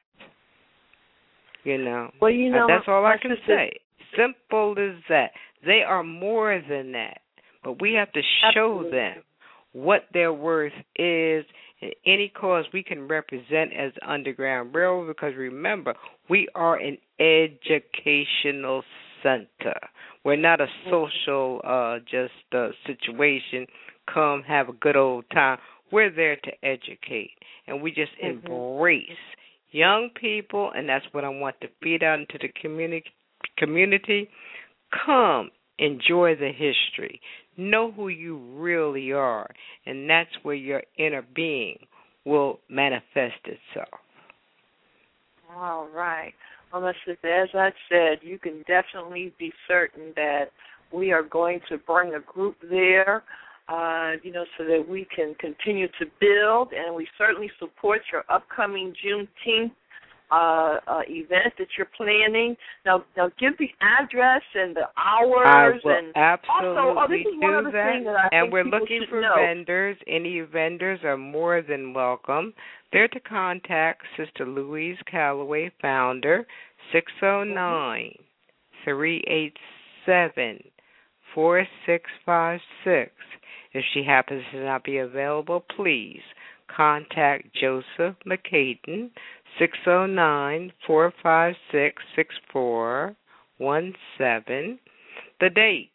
You know, well, you know that's all I can sister, say. Simple as that. They are more than that. But we have to show absolutely. them what their worth is in any cause we can represent as Underground Railroad, because remember, we are an educational center. We're not a social uh, just uh, situation, come have a good old time. We're there to educate, and we just mm-hmm. embrace young people, and that's what I want to feed out into the community. Community, come, enjoy the history. Know who you really are, and that's where your inner being will manifest itself. All right. Well, my sister, as I said, you can definitely be certain that we are going to bring a group there, uh, you know, so that we can continue to build, and we certainly support your upcoming Juneteenth Uh, uh, event that you're planning. Now, now give the address and the hours. I will and absolutely also, oh, this is do one other that. thing that I and think we're people looking should for know. vendors. Any vendors are more than welcome. They're to contact Sister Louise Calloway, founder, six oh nine, three eight seven, four six five six. If she happens to not be available, please contact Joseph McCaden, six oh nine, four five six, six four one seven. The date,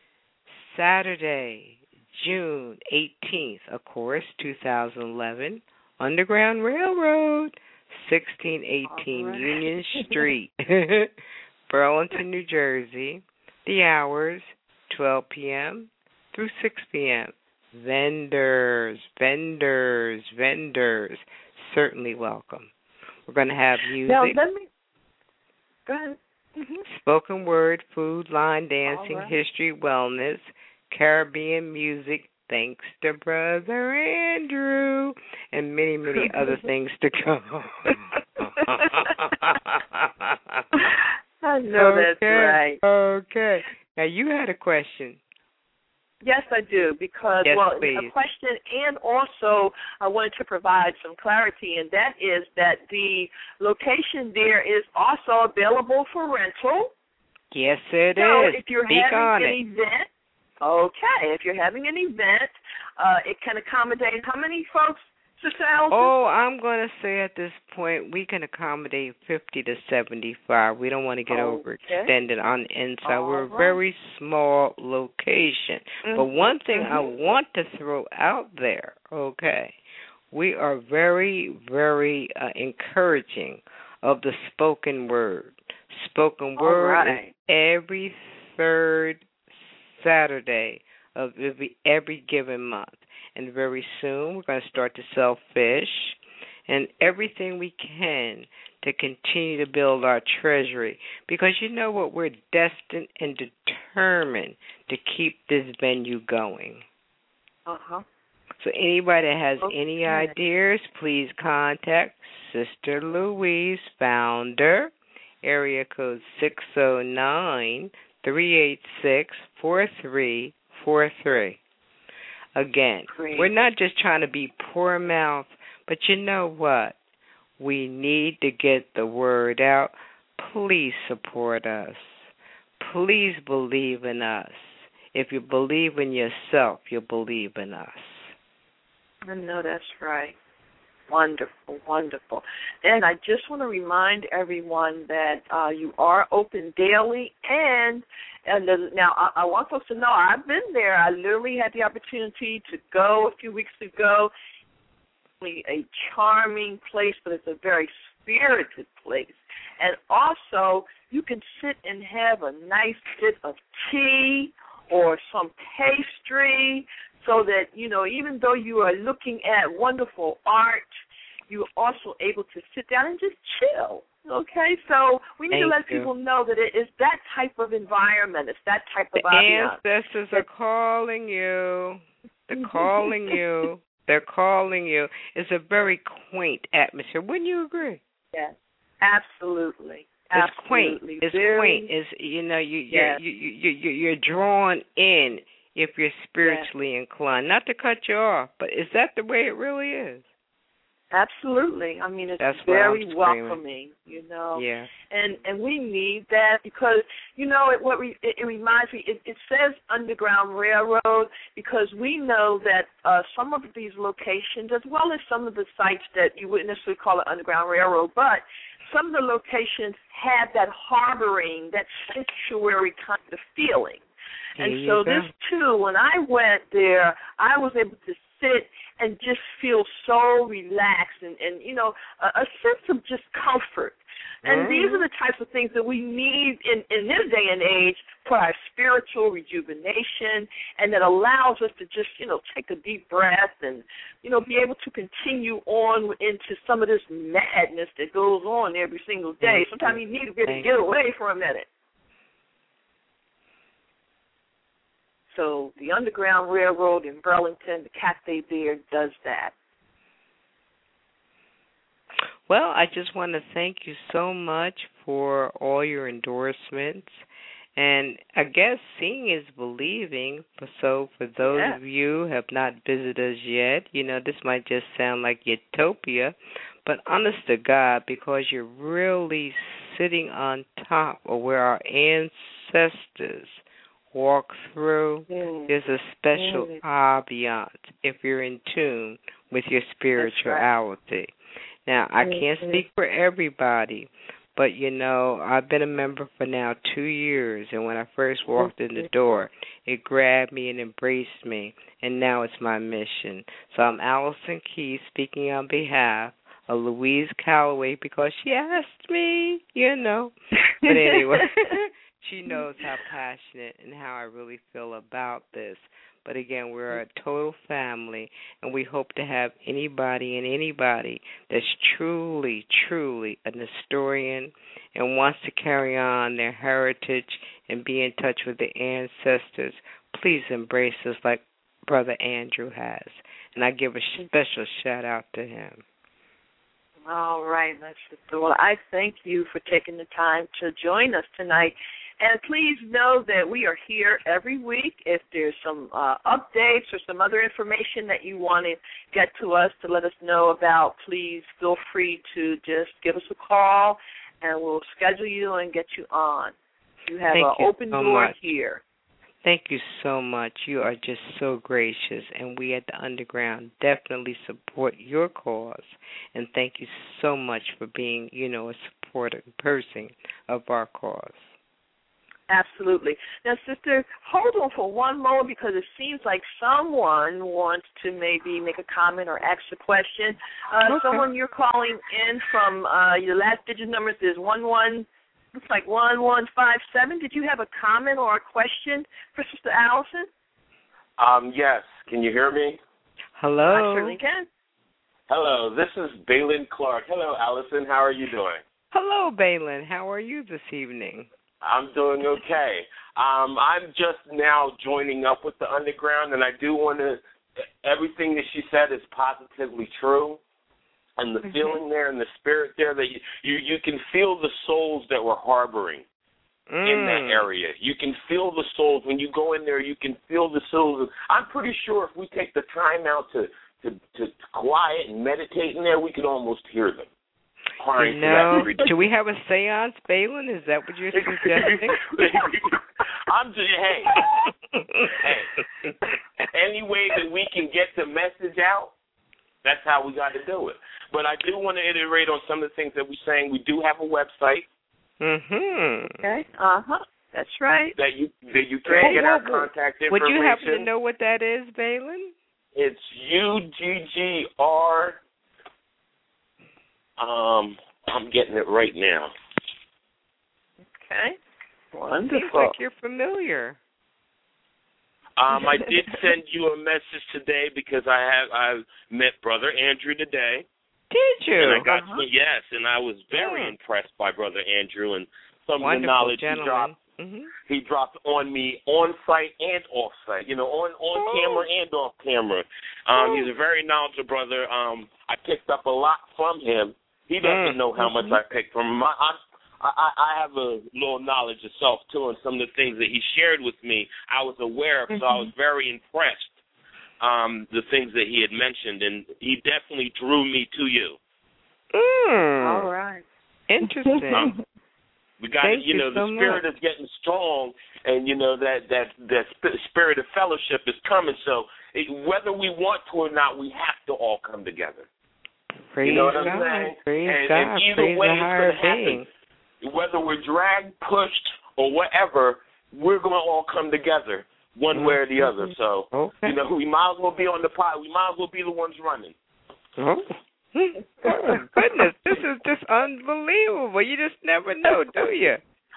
Saturday, June eighteenth, of course, two thousand eleven, Underground Railroad, sixteen eighteen right. Union Street, Burlington, New Jersey. The hours, twelve p.m. through six p.m. Vendors, vendors, vendors, certainly welcome. We're going to have music. Now, let me, go ahead. Mm-hmm. Spoken word, food, line dancing, right. history, wellness, Caribbean music, thanks to Brother Andrew, and many, many other things to come. I know okay. that's right. Okay. Now, you had a question. Yes, I do, because, yes, well, please. a question, and also I wanted to provide some clarity, and that is that the location there is also available for rental. Yes, it so is. if you're Speak having on an it. event, okay, if you're having an event, uh, it can accommodate how many folks, Sister Allison? Oh, I'm going to say at this point we can accommodate fifty to seventy-five. We don't want to get okay. overextended on the inside. All We're a right. very small location. Mm-hmm. But one thing mm-hmm. I want to throw out there, okay, we are very, very uh, encouraging of the spoken word. Spoken All word right. is every third Saturday of every, every given month. And very soon we're going to start to sell fish and everything we can to continue to build our treasury. Because you know what? We're destined and determined to keep this venue going. Uh-huh. So anybody that has okay. any ideas, please contact Sister Louise, founder, area code six oh nine, three eight six, four three four three. Again, Great. We're not just trying to be poor mouth, But you know what? We need to get the word out. Please support us. Please believe in us. If you believe in yourself, you'll believe in us. I know that's right. Wonderful, wonderful. And I just want to remind everyone that uh, you are open daily, and and the, now I, I want folks to know I've been there. I literally had the opportunity to go a few weeks ago. A charming place, but it's a very spirited place. And also, you can sit and have a nice bit of tea or some pastry, so that, you know, even though you are looking at wonderful art, you're also able to sit down and just chill, okay? So we need Thank to let you. people know that it is that type of environment. It's that type of The ambiance. ancestors are calling you. They're calling you. They're calling you. It's a very quaint atmosphere. Wouldn't you agree? Yes, absolutely. It's quaint. Absolutely. It's Very, quaint. It's, you know, you yes. you you you you're drawn in if you're spiritually yes. inclined. Not to cut you off, but is that the way it really is? Absolutely. I mean, it's That's very welcoming, you know. Yeah. And and we need that because, you know, it what re, it, it reminds me. It, it says Underground Railroad because we know that uh, some of these locations, as well as some of the sites that you wouldn't necessarily call it Underground Railroad, but some of the locations have that harboring, that sanctuary kind of feeling. Here and so go. this too, when I went there, I was able to sit and just feel so relaxed and, and you know, a, a sense of just comfort. And mm-hmm. these are the types of things that we need in, in this day and age for our spiritual rejuvenation, and that allows us to just, you know, take a deep breath and, you know, be able to continue on into some of this madness that goes on every single day. Sometimes you need to get, get away for a minute. So the Underground Railroad in Burlington, the Cafe Beer, does that. Well, I just want to thank you so much for all your endorsements. And I guess seeing is believing. So for those yeah. of you who have not visited us yet, you know, this might just sound like utopia, but honest to God, because you're really sitting on top of where our ancestors walk through, mm. there's a special mm. ambiance if you're in tune with your spirituality. Right. Now, I mm-hmm. can't speak for everybody, but, you know, I've been a member for now two years, and when I first walked mm-hmm. in the door, it grabbed me and embraced me, and now it's my mission. So I'm Allison Keys speaking on behalf of Louise Calloway because she asked me, you know. But anyway, she knows how passionate and how I really feel about this. But again, we're a total family, and we hope to have anybody and anybody that's truly, truly an historian and wants to carry on their heritage and be in touch with the ancestors. Please embrace us like Brother Andrew has. And I give a special shout-out to him. All right, Mister Well, I thank you for taking the time to join us tonight. And please know that we are here every week. If there's some uh, updates or some other information that you want to get to us to let us know about, please feel free to just give us a call, and we'll schedule you and get you on. You have Thank an you open so door much. here. Thank you so much. You are just so gracious, and we at the Underground definitely support your cause. And thank you so much for being, you know, a supportive person of our cause. Absolutely. Now, sister, hold on for one moment because it seems like someone wants to maybe make a comment or ask a question. Uh, okay. Someone you're calling in from, uh, your last digit numbers is one one, looks like one one five seven. Did you have a comment or a question for Sister Allison? Um, yes. Can you hear me? Hello. I certainly can. Hello. This is Balin Clark. Hello, Allison. How are you doing? Hello, Balin. How are you this evening? I'm doing okay. Um, I'm just now joining up with the Underground, and I do want to, everything that she said is positively true, and the mm-hmm. feeling there and the spirit there, that you, you, you can feel the souls that we're harboring mm. in that area. You can feel the souls. When you go in there, you can feel the souls. I'm pretty sure if we take the time out to, to, to quiet and meditate in there, we could almost hear them crying. You know, do we have a seance, Balin? Is that what you're suggesting? I'm just, hey, hey, any way that we can get the message out, that's how we got to do it. But I do want to iterate on some of the things that we're saying. We do have a website. Mm-hmm. Okay. Uh-huh. That's right. That you that you can get our contact information. Would you happen to know what that is, Balin? It's U G G R. Um, I'm getting it right now. Okay. Wonderful. Seems like you're familiar. Um, I did send you a message today because I have I met Brother Andrew today. Did you? And I got uh-huh. to, yes, and I was very oh. impressed by Brother Andrew and some Wonderful of the knowledge gentleman. he dropped. Mm-hmm. He dropped on me on site and off site, you know, on on oh. camera and off camera. Um, oh. He's a very knowledgeable brother. Um, I picked up a lot from him. He doesn't mm. know how much mm-hmm. I picked from him. I, I I have a little knowledge of self too, and some of the things that he shared with me, I was aware of, mm-hmm. so I was very impressed. Um, the things that he had mentioned, and he definitely drew me to you. Mm. All right. Interesting. Um, we got, Thank you know, you the so spirit much. is getting strong, and you know that that that spirit of fellowship is coming. So it, whether we want to or not, we have to all come together. Praise you know what God. I'm saying? Praise and, God. and either Praise way, the it's higher going to happen. being. Whether we're dragged, pushed, or whatever, we're going to all come together one mm-hmm. way or the other. So okay. you know, we might as well be on the pot. We might as well be the ones running. Oh. Oh, goodness, this is just unbelievable. You just never know, do you?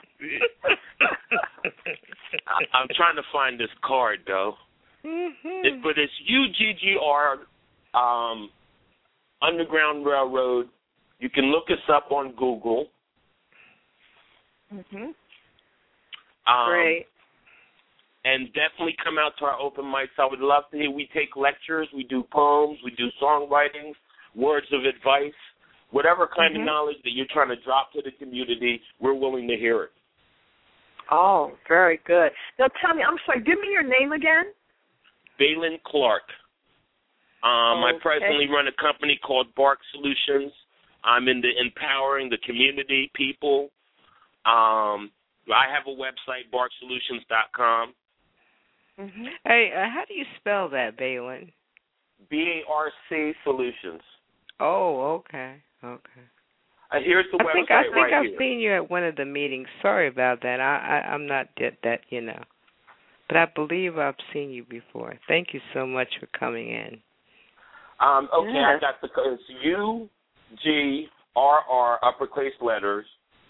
I'm trying to find this card, though. Mm-hmm. It, but it's U G G R um, Underground Railroad. You can look us up on Google. Mm-hmm. Um, Great. And definitely come out to our open mics. I would love to hear. We take lectures. We do poems. We do songwritings, words of advice. Whatever kind mm-hmm. of knowledge that you're trying to drop to the community, we're willing to hear it. Oh, very good. Now tell me, I'm sorry, give me your name again. Balin Clark. Um, okay. I presently run a company called Bark Solutions. I'm into empowering the community, people. Um, I have a website, bark solutions dot com. Mm-hmm. Hey, uh, how do you spell that, Balin? B A R C Solutions. Oh, okay, okay. Uh, here's the I website think, I think right I've here. seen you at one of the meetings. Sorry about that. I, I, I'm not that, that, you know. But I believe I've seen you before. Thank you so much for coming in. Um, okay, yeah. I got the it's U G R R uppercase letters,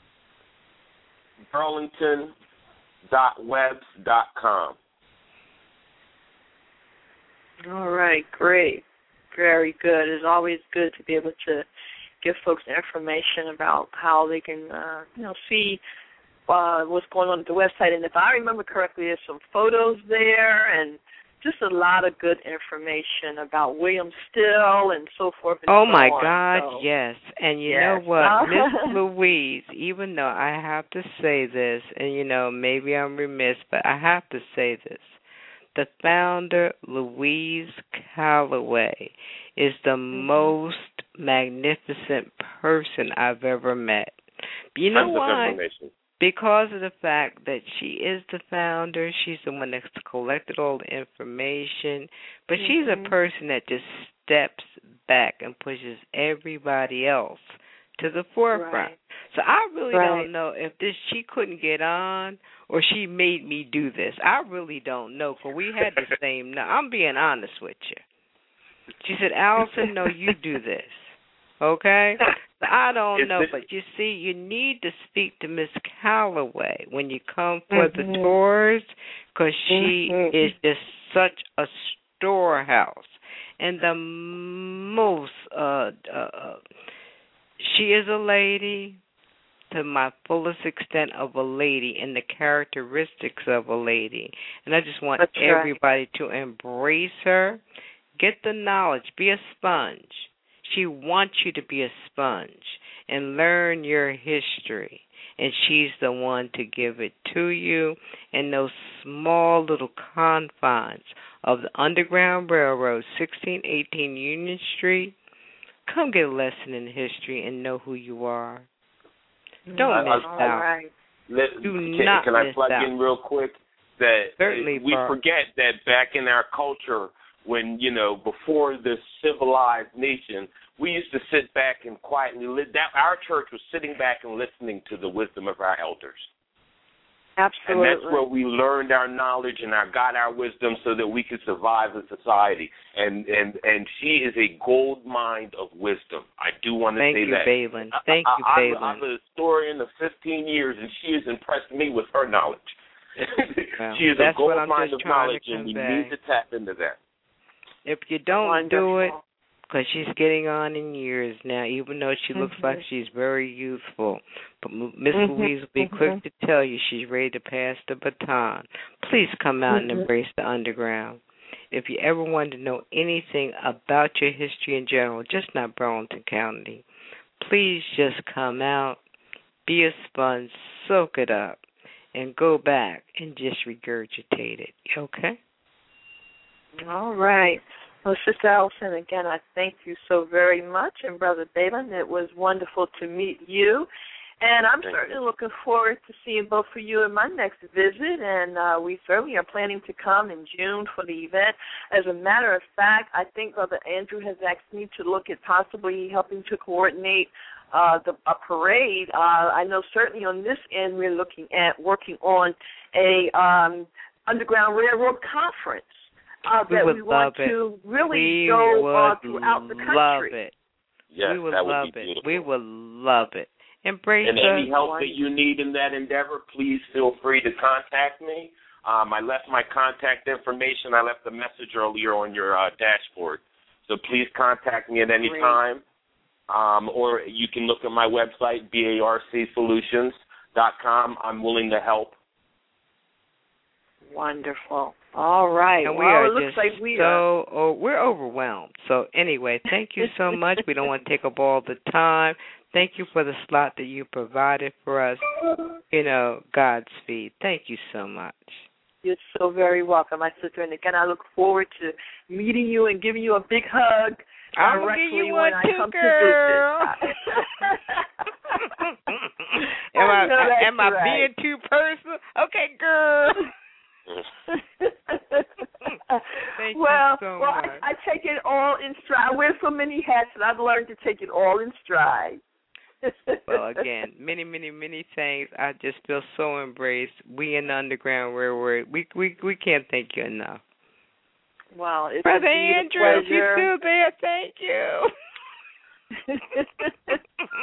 Burlington dot webs dot com. All right, great. Very good. It's always good to be able to give folks information about how they can, uh, you know, see uh, what's going on at the website. And if I remember correctly, there's some photos there and just a lot of good information about William Still and so forth and oh, so my on. God, so, yes. And you yes. know what, Miss Louise, even though I have to say this, and, you know, maybe I'm remiss, but I have to say this. The founder, Louise Calloway, is the mm-hmm. most magnificent person I've ever met. You know Tons why? Of Because of the fact that she is the founder, she's the one that's collected all the information, but mm-hmm. she's a person that just steps back and pushes everybody else to the forefront. Right. So I really right. don't know if this she couldn't get on or she made me do this. I really don't know, because we had the same. No, I'm being honest with you. She said, Allison, no, you do this. Okay? So I don't Is know, this... but you see, you need to speak to Miss Calloway when you come for mm-hmm. the tours, because she mm-hmm. is just such a storehouse. And the most, uh, uh, she is a lady to my fullest extent of a lady and the characteristics of a lady. And I just want That's everybody right. to embrace her, get the knowledge, be a sponge. She wants you to be a sponge and learn your history and she's the one to give it to you in those small little confines of the Underground Railroad, sixteen eighteen Union Street. Come get a lesson in history and know who you are. Don't I, miss I, out. Right. Let, Do can, not can I miss plug out. in real quick that Certainly, we Bart. forget that back in our culture, when, you know, before the civilized nation, we used to sit back and quietly li- that our church was sitting back and listening to the wisdom of our elders. Absolutely. And that's where we learned our knowledge and our, got our wisdom so that we could survive in society. And and, and she is a gold mine of wisdom. I do want to Thank say you, that. Balin. Thank I, you, I, Balin. I'm, I'm a historian of fifteen years, and she has impressed me with her knowledge. Well, she is that's a gold what I'm mine just of trying knowledge, to and we convey. need to tap into that. If you don't Wonderful. do it, because she's getting on in years now, even though she looks Mm-hmm. like she's very youthful. But Miss Mm-hmm. Louise will be Mm-hmm. quick to tell you she's ready to pass the baton. Please come out Mm-hmm. and embrace the underground. If you ever want to know anything about your history in general, just not Burlington County, please just come out, be a sponge, soak it up, and go back and just regurgitate it. Okay? All right. Well, Sister Allison, again, I thank you so very much. And Brother Balin, it was wonderful to meet you. And I'm Thank certainly you. looking forward to seeing both of you in my next visit. And uh, we certainly are planning to come in June for the event. As a matter of fact, I think Brother Andrew has asked me to look at possibly helping to coordinate uh, the a parade. Uh, I know certainly on this end we're looking at working on a um, Underground Railroad conference. Uh, We that would we want love it. to really We go would uh, throughout the country. love it. Yes, we would that would love be it. beautiful. We would love it. Embrace And the any help that you need in that endeavor, please feel free to contact me. Um, I left my contact information. I left a message earlier on your uh, dashboard. So please contact me at any Great. time. Um, or you can look at my website, B A R C solutions dot com. I'm willing to help. Wonderful. All right. And we well, are it looks just like we so are. oh, we're overwhelmed. So anyway, thank you so much. We don't want to take up all the time. Thank you for the slot that you provided for us. You know, Godspeed. Thank you so much. You're so very welcome, my sister. And again, I look forward to meeting you and giving you a big hug I'm gonna directly give you when one I too, come girl. to visit. am I, know that's am I right. being too personal? Okay, girl. Thank well, you so well, much. I, I take it all in stride. I wear so many hats, and I've learned to take it all in stride. Well, again, many, many, many thanks. I just feel so embraced. We in the Underground Railroad, we we we can't thank you enough. Well, it's Brother indeed a Andrew, if pleasure. you're still there, thank you.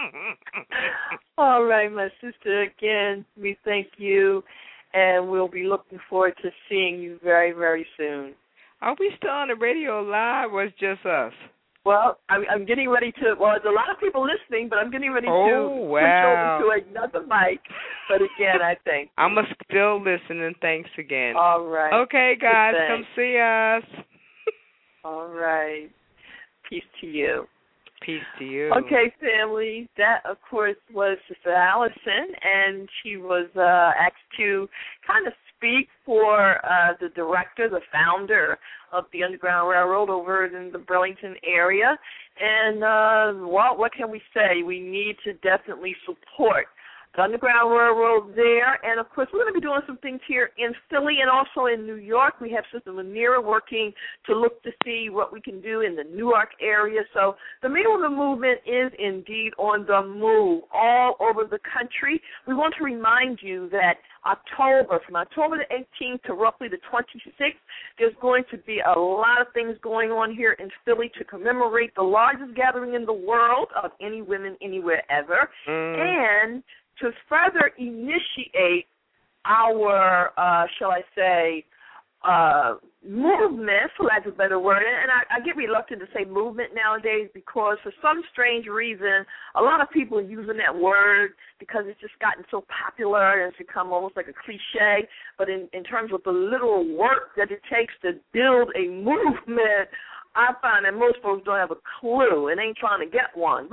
All right, my sister, again, we thank you, and we'll be looking forward to seeing you very, very soon. Are we still on the radio live, or it's just us? Well, I'm, I'm getting ready to, well, there's a lot of people listening, but I'm getting ready Oh, to wow. switch over to another mic. But again, I thank you. I'm going to still listen, and thanks again. All right. Okay, guys, Good, come thanks. see us. All right. Peace to you. Peace to you. Okay, family. That, of course, was Sister Allison, and she was uh, asked to kind of speak for uh, the director, the founder of the Underground Railroad over in the Burlington area. And, uh, well, what can we say? We need to definitely support the Underground Railroad there. And, of course, we're going to be doing some things here in Philly and also in New York. We have Sister Lanira working to look to see what we can do in the Newark area. So the Men Women Movement is indeed on the move all over the country. We want to remind you that October, from October the eighteenth to roughly the twenty-sixth, there's going to be a lot of things going on here in Philly to commemorate the largest gathering in the world of any women anywhere ever. Mm. And to further initiate our, uh, shall I say, uh, movement, for lack of a better word, and I, I get reluctant to say movement nowadays because for some strange reason, a lot of people are using that word because it's just gotten so popular and it's become almost like a cliche. But in, in terms of the literal work that it takes to build a movement, I find that most folks don't have a clue and ain't trying to get one. But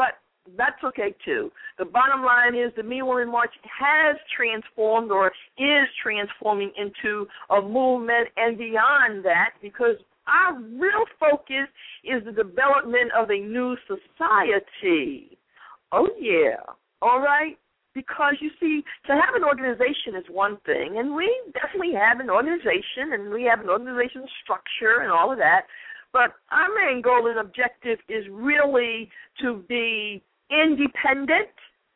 that's okay, too. The bottom line is the Me Woman March has transformed or is transforming into a movement and beyond that, because our real focus is the development of a new society. Oh, yeah. All right? Because, you see, to have an organization is one thing, and we definitely have an organization, and we have an organizational structure and all of that, but our main goal and objective is really to be independent,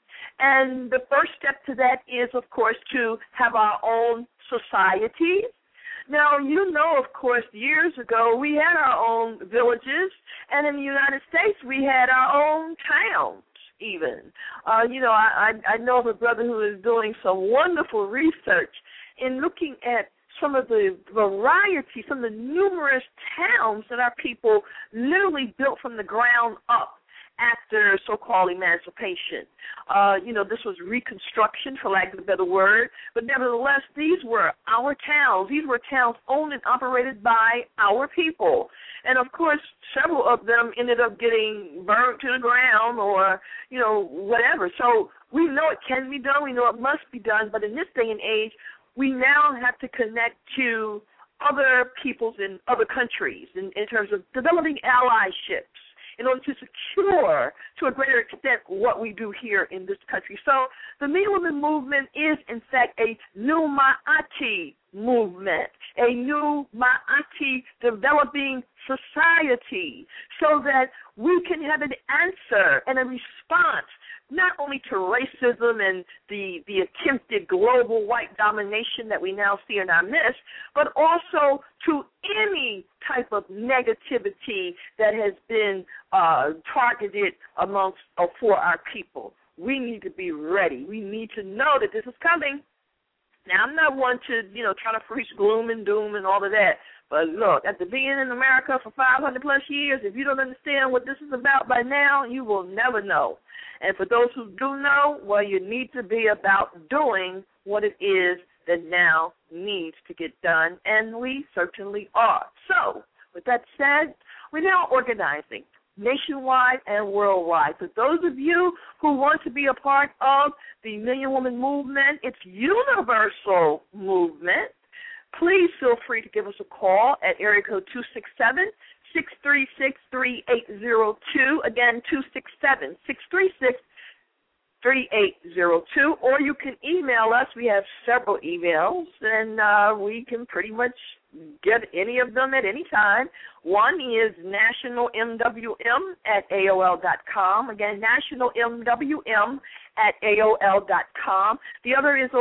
and the first step to that is, of course, to have our own societies. Now, you know, of course, years ago we had our own villages, and in the United States we had our own towns even. Uh, you know, I, I, I know of a brother who is doing some wonderful research in looking at some of the variety, some of the numerous towns that our people literally built from the ground up after so-called emancipation. Uh, you know, this was reconstruction, for lack of a better word, but nevertheless, these were our towns. These were towns owned and operated by our people. And, of course, several of them ended up getting burned to the ground or, you know, whatever. So we know it can be done. We know it must be done. But in this day and age, we now have to connect to other peoples in other countries in, in terms of developing allyships in order to secure, to a greater extent, what we do here in this country. So the Me Woman movement is, in fact, a new Ma'ati movement, a new Ma'ati developing society, so that we can have an answer and a response not only to racism and the, the attempted global white domination that we now see in our midst, but also to any type of negativity that has been uh, targeted amongst or for our people. We need to be ready. We need to know that this is coming. Now, I'm not one to, you know, try to preach gloom and doom and all of that. But look, after being in America for five hundred plus years, if you don't understand what this is about by now, you will never know. And for those who do know, well, you need to be about doing what it is that now needs to get done, and we certainly are. So, with that said, we're now organizing nationwide and worldwide. For those of you who want to be a part of the Million Woman Movement, it's universal movement, please feel free to give us a call at area code two six seven, six three six, three eight zero two. Again, two six seven, six three six, three eight zero two. Or you can email us. We have several emails, and uh, we can pretty much get any of them at any time. One is nationalmwm at A O L dot com. Again, nationalmwm at A O L dot com. The other is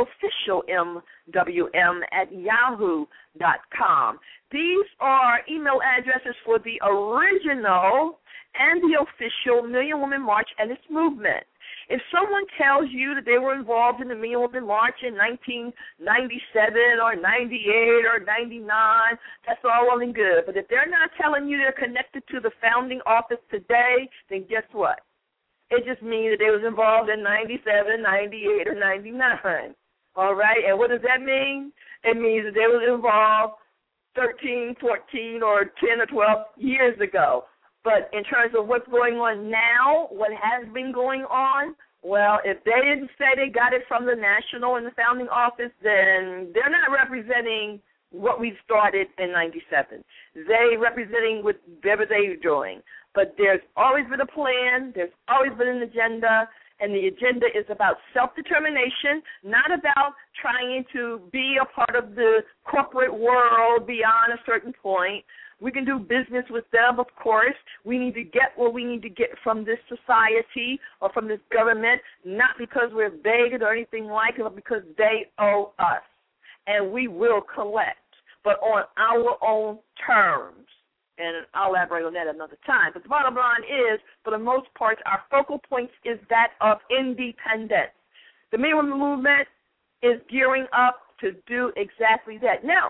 officialmwm at yahoo dot com. These are email addresses for the original and the official Million Woman March and its movement. If someone tells you that they were involved in the Million Woman March in nineteen ninety-seven or ninety-eight or ninety-nine, that's all well and good. But if they're not telling you they're connected to the founding office today, then guess what? It just means that they was involved in ninety-seven, ninety-eight, or ninety-nine. All right? And what does that mean? It means that they was involved thirteen, fourteen, or ten or twelve years ago. But in terms of what's going on now, what has been going on, well, if they didn't say they got it from the national and the founding office, then they're not representing what we started in ninety-seven. They representing whatever they're doing. But there's always been a plan. There's always been an agenda. And the agenda is about self-determination, not about trying to be a part of the corporate world beyond a certain point. We can do business with them, of course. We need to get what we need to get from this society or from this government, not because we're begging or anything like it, but because they owe us. And we will collect, but on our own terms. And I'll elaborate on that another time. But the bottom line is, for the most part, our focal point is that of independence. The Me Woman Movement is gearing up to do exactly that. Now,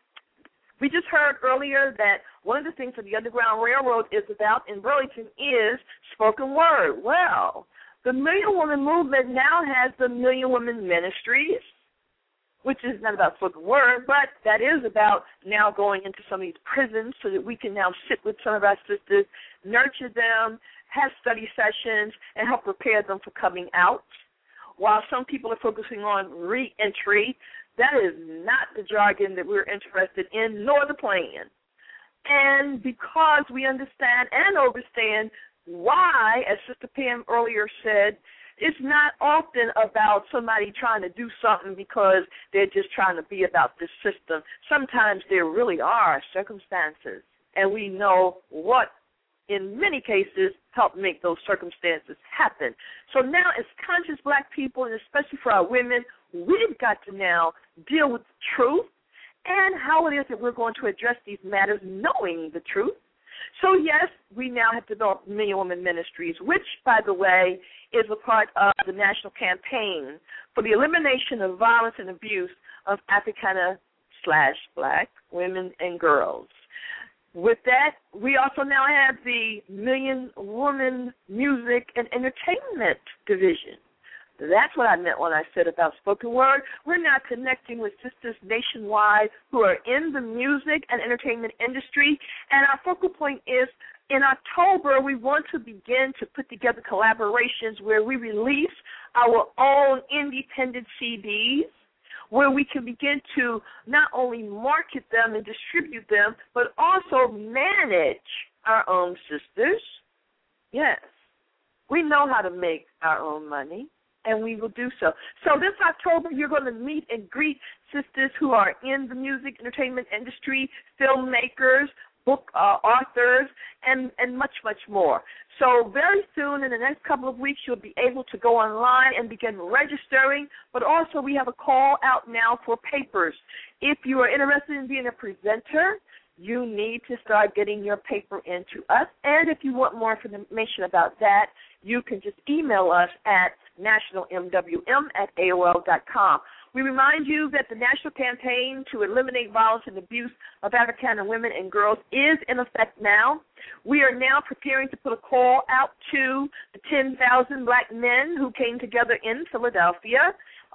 we just heard earlier that one of the things that the Underground Railroad is about in Burlington is spoken word. Well, the Million Woman Movement now has the Million Woman Ministries, which is not about spoken word, but that is about now going into some of these prisons so that we can now sit with some of our sisters, nurture them, have study sessions, and help prepare them for coming out. While some people are focusing on reentry, that is not the jargon that we're interested in, nor the plan. And because we understand and understand why, as Sister Pam earlier said, it's not often about somebody trying to do something because they're just trying to be about this system. Sometimes there really are circumstances, and we know what, in many cases, help make those circumstances happen. So now as conscious black people, and especially for our women, we've got to now deal with the truth and how it is that we're going to address these matters knowing the truth. So, yes, we now have developed Million Woman Ministries, which, by the way, is a part of the national campaign for the elimination of violence and abuse of Africana slash black women and girls. With that, we also now have the Million Woman Music and Entertainment Division. That's what I meant when I said about spoken word. We're now connecting with sisters nationwide who are in the music and entertainment industry, and our focal point is in October we want to begin to put together collaborations where we release our own independent C Ds, where we can begin to not only market them and distribute them, but also manage our own sisters. Yes, we know how to make our own money, and we will do so. So this October, you're going to meet and greet sisters who are in the music, entertainment industry, filmmakers, book uh, authors, and, and much, much more. So very soon, in the next couple of weeks, you'll be able to go online and begin registering, but also we have a call out now for papers. If you are interested in being a presenter, you need to start getting your paper into us, and if you want more information about that, you can just email us at national m w m at a o l dot com. We remind you that the national campaign to eliminate violence and abuse of African women and girls is in effect now. We are now preparing to put a call out to the ten thousand black men who came together in Philadelphia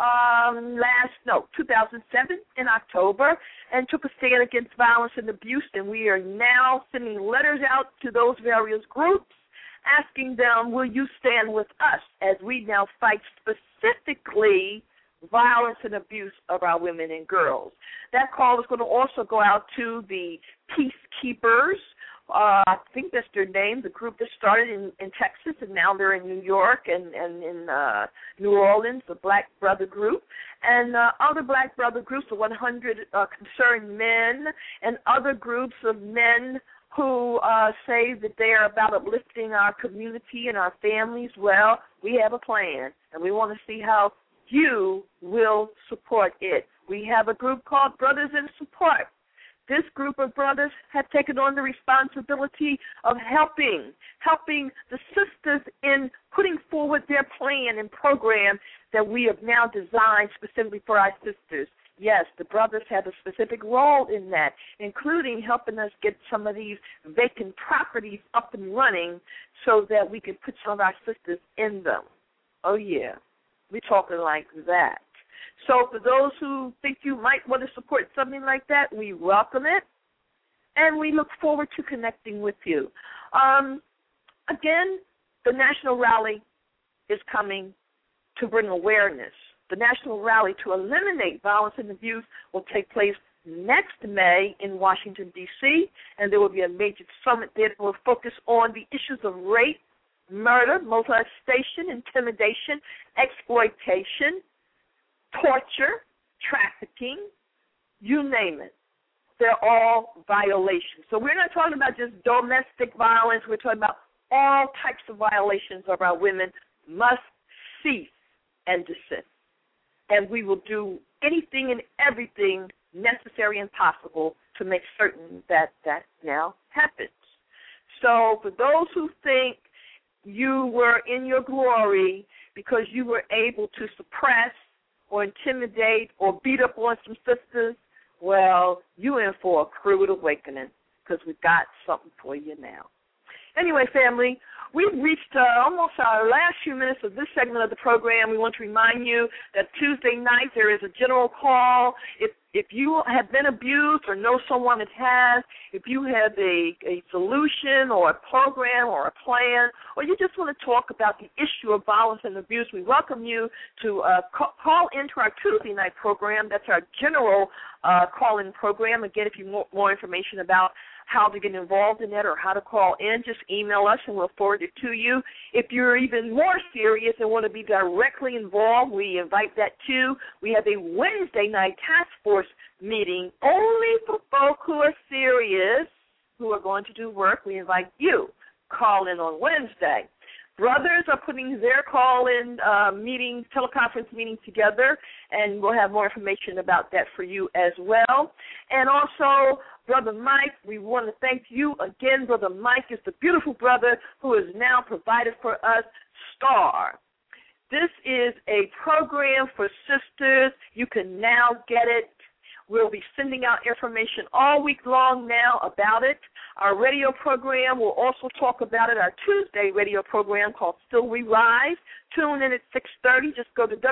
um, last, no, two thousand seven in October and took a stand against violence and abuse, and we are now sending letters out to those various groups asking them, will you stand with us as we now fight specifically violence and abuse of our women and girls. That call is going to also go out to the Peacekeepers. Uh, I think that's their name, the group that started in, in Texas, and now they're in New York and, and in uh, New Orleans, the Black Brother Group, and uh, other Black Brother groups, the one hundred uh, Concerned Men, and other groups of men who uh, say that they are about uplifting our community and our families. Well, we have a plan, and we want to see how you will support it. We have a group called Brothers in Support. This group of brothers have taken on the responsibility of helping, helping the sisters in putting forward their plan and program that we have now designed specifically for our sisters. Yes, the brothers have a specific role in that, including helping us get some of these vacant properties up and running so that we can put some of our sisters in them. Oh, yeah, we're talking like that. So for those who think you might want to support something like that, we welcome it, and we look forward to connecting with you. Um, again, the National Rally is coming to bring awareness. The National Rally to eliminate violence and abuse will take place next May in Washington, D C, and there will be a major summit there that will focus on the issues of rape, murder, molestation, intimidation, exploitation, torture, trafficking, you name it. They're all violations. So we're not talking about just domestic violence. We're talking about all types of violations of our women must cease and desist. And we will do anything and everything necessary and possible to make certain that that now happens. So for those who think you were in your glory because you were able to suppress or intimidate or beat up on some sisters, well, you're in for a crude awakening because we've got something for you now. Anyway, family, we've reached uh, almost our last few minutes of this segment of the program. We want to remind you that Tuesday night there is a general call. If If you have been abused or know someone that has, if you have a, a solution or a program or a plan, or you just want to talk about the issue of violence and abuse, we welcome you to uh, call, call into our Tuesday night program. That's our general uh, call-in program. Again, if you want more information about how to get involved in that or how to call in, just email us and we'll forward it to you. If you're even more serious and want to be directly involved, we invite that too. We have a Wednesday night task force meeting only for folk who are serious, who are going to do work. We invite you. Call in on Wednesday. Brothers are putting their call-in uh, meeting, teleconference meeting together, and we'll have more information about that for you as well. And also, Brother Mike, we want to thank you again. Brother Mike is the beautiful brother who has now provided for us STAR. This is a program for sisters. You can now get it. We'll be sending out information all week long now about it. Our radio program, we'll also talk about it, our Tuesday radio program called Still We Rise. Tune in at six thirty. Just go to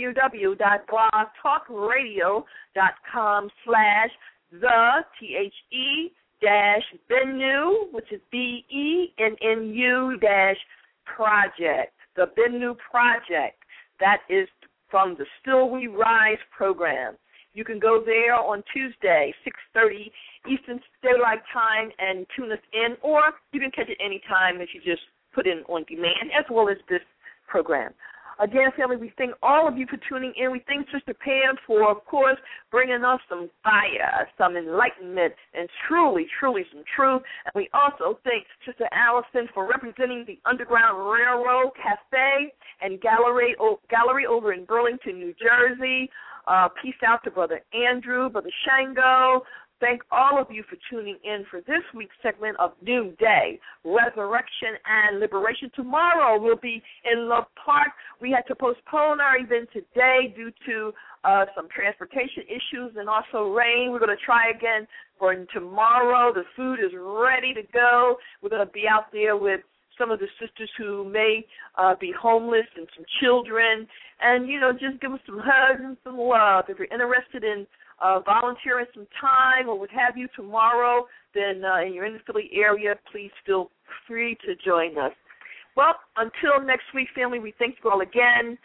www.blogtalkradio.com slash the, T H E, dash Bennu, which is B E N N U dash project, the Bennu Project. That is from the Still We Rise program. You can go there on Tuesday, six thirty Eastern Daylight Time, and tune us in, or you can catch it any time if you just put in on demand, as well as this program. Again, family, we thank all of you for tuning in. We thank Sister Pam for, of course, bringing us some fire, some enlightenment, and truly, truly some truth. And we also thank Sister Allison for representing the Underground Railroad Cafe and Gallery, gallery over in Burlington, New Jersey. Uh, peace out to Brother Andrew, Brother Shango. Thank all of you for tuning in for this week's segment of New Day, Resurrection and Liberation. Tomorrow we'll be in Love Park. We had to postpone our event today due to uh, some transportation issues and also rain. We're going to try again for tomorrow. The food is ready to go. We're going to be out there with some of the sisters who may uh, be homeless and some children, and, you know, just give us some hugs and some love. If you're interested in uh, volunteering some time or what have you tomorrow, then uh, and you're in the Philly area, please feel free to join us. Well, until next week, family, we thank you all again.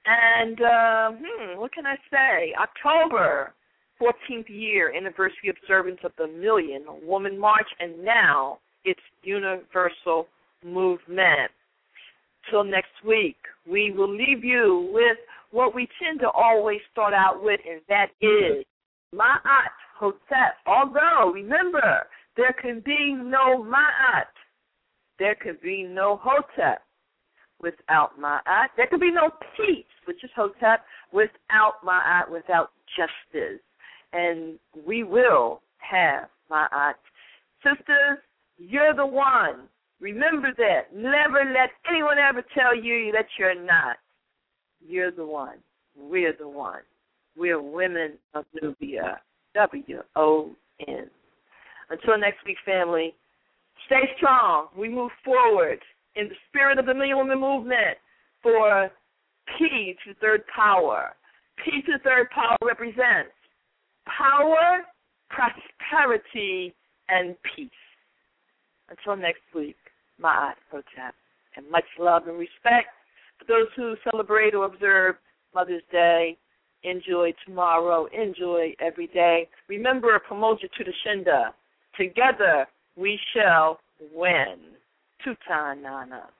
And uh, hmm, what can I say? October, fourteenth year anniversary observance of the Million Woman March, and now it's Universal Movement. Till next week, we will leave you with what we tend to always start out with, and that is Ma'at Hotep. Although, remember, there can be no Ma'at, there can be no Hotep without Ma'at. There can be no peace, which is Hotep, without Ma'at, without justice. And we will have Ma'at. Sisters, you're the one. Remember that. Never let anyone ever tell you that you're not. You're the one. We're the one. We're women of Nubia. W O N. Until next week, family, stay strong. We move forward in the spirit of the Million Women Movement for P to third power. P to third power represents power, prosperity, and peace. Until next week, Ma'at Hotep, and much love and respect for those who celebrate or observe Mother's Day. Enjoy tomorrow. Enjoy every day. Remember, promote you to the Shinda. Together we shall win. Tutan Nana.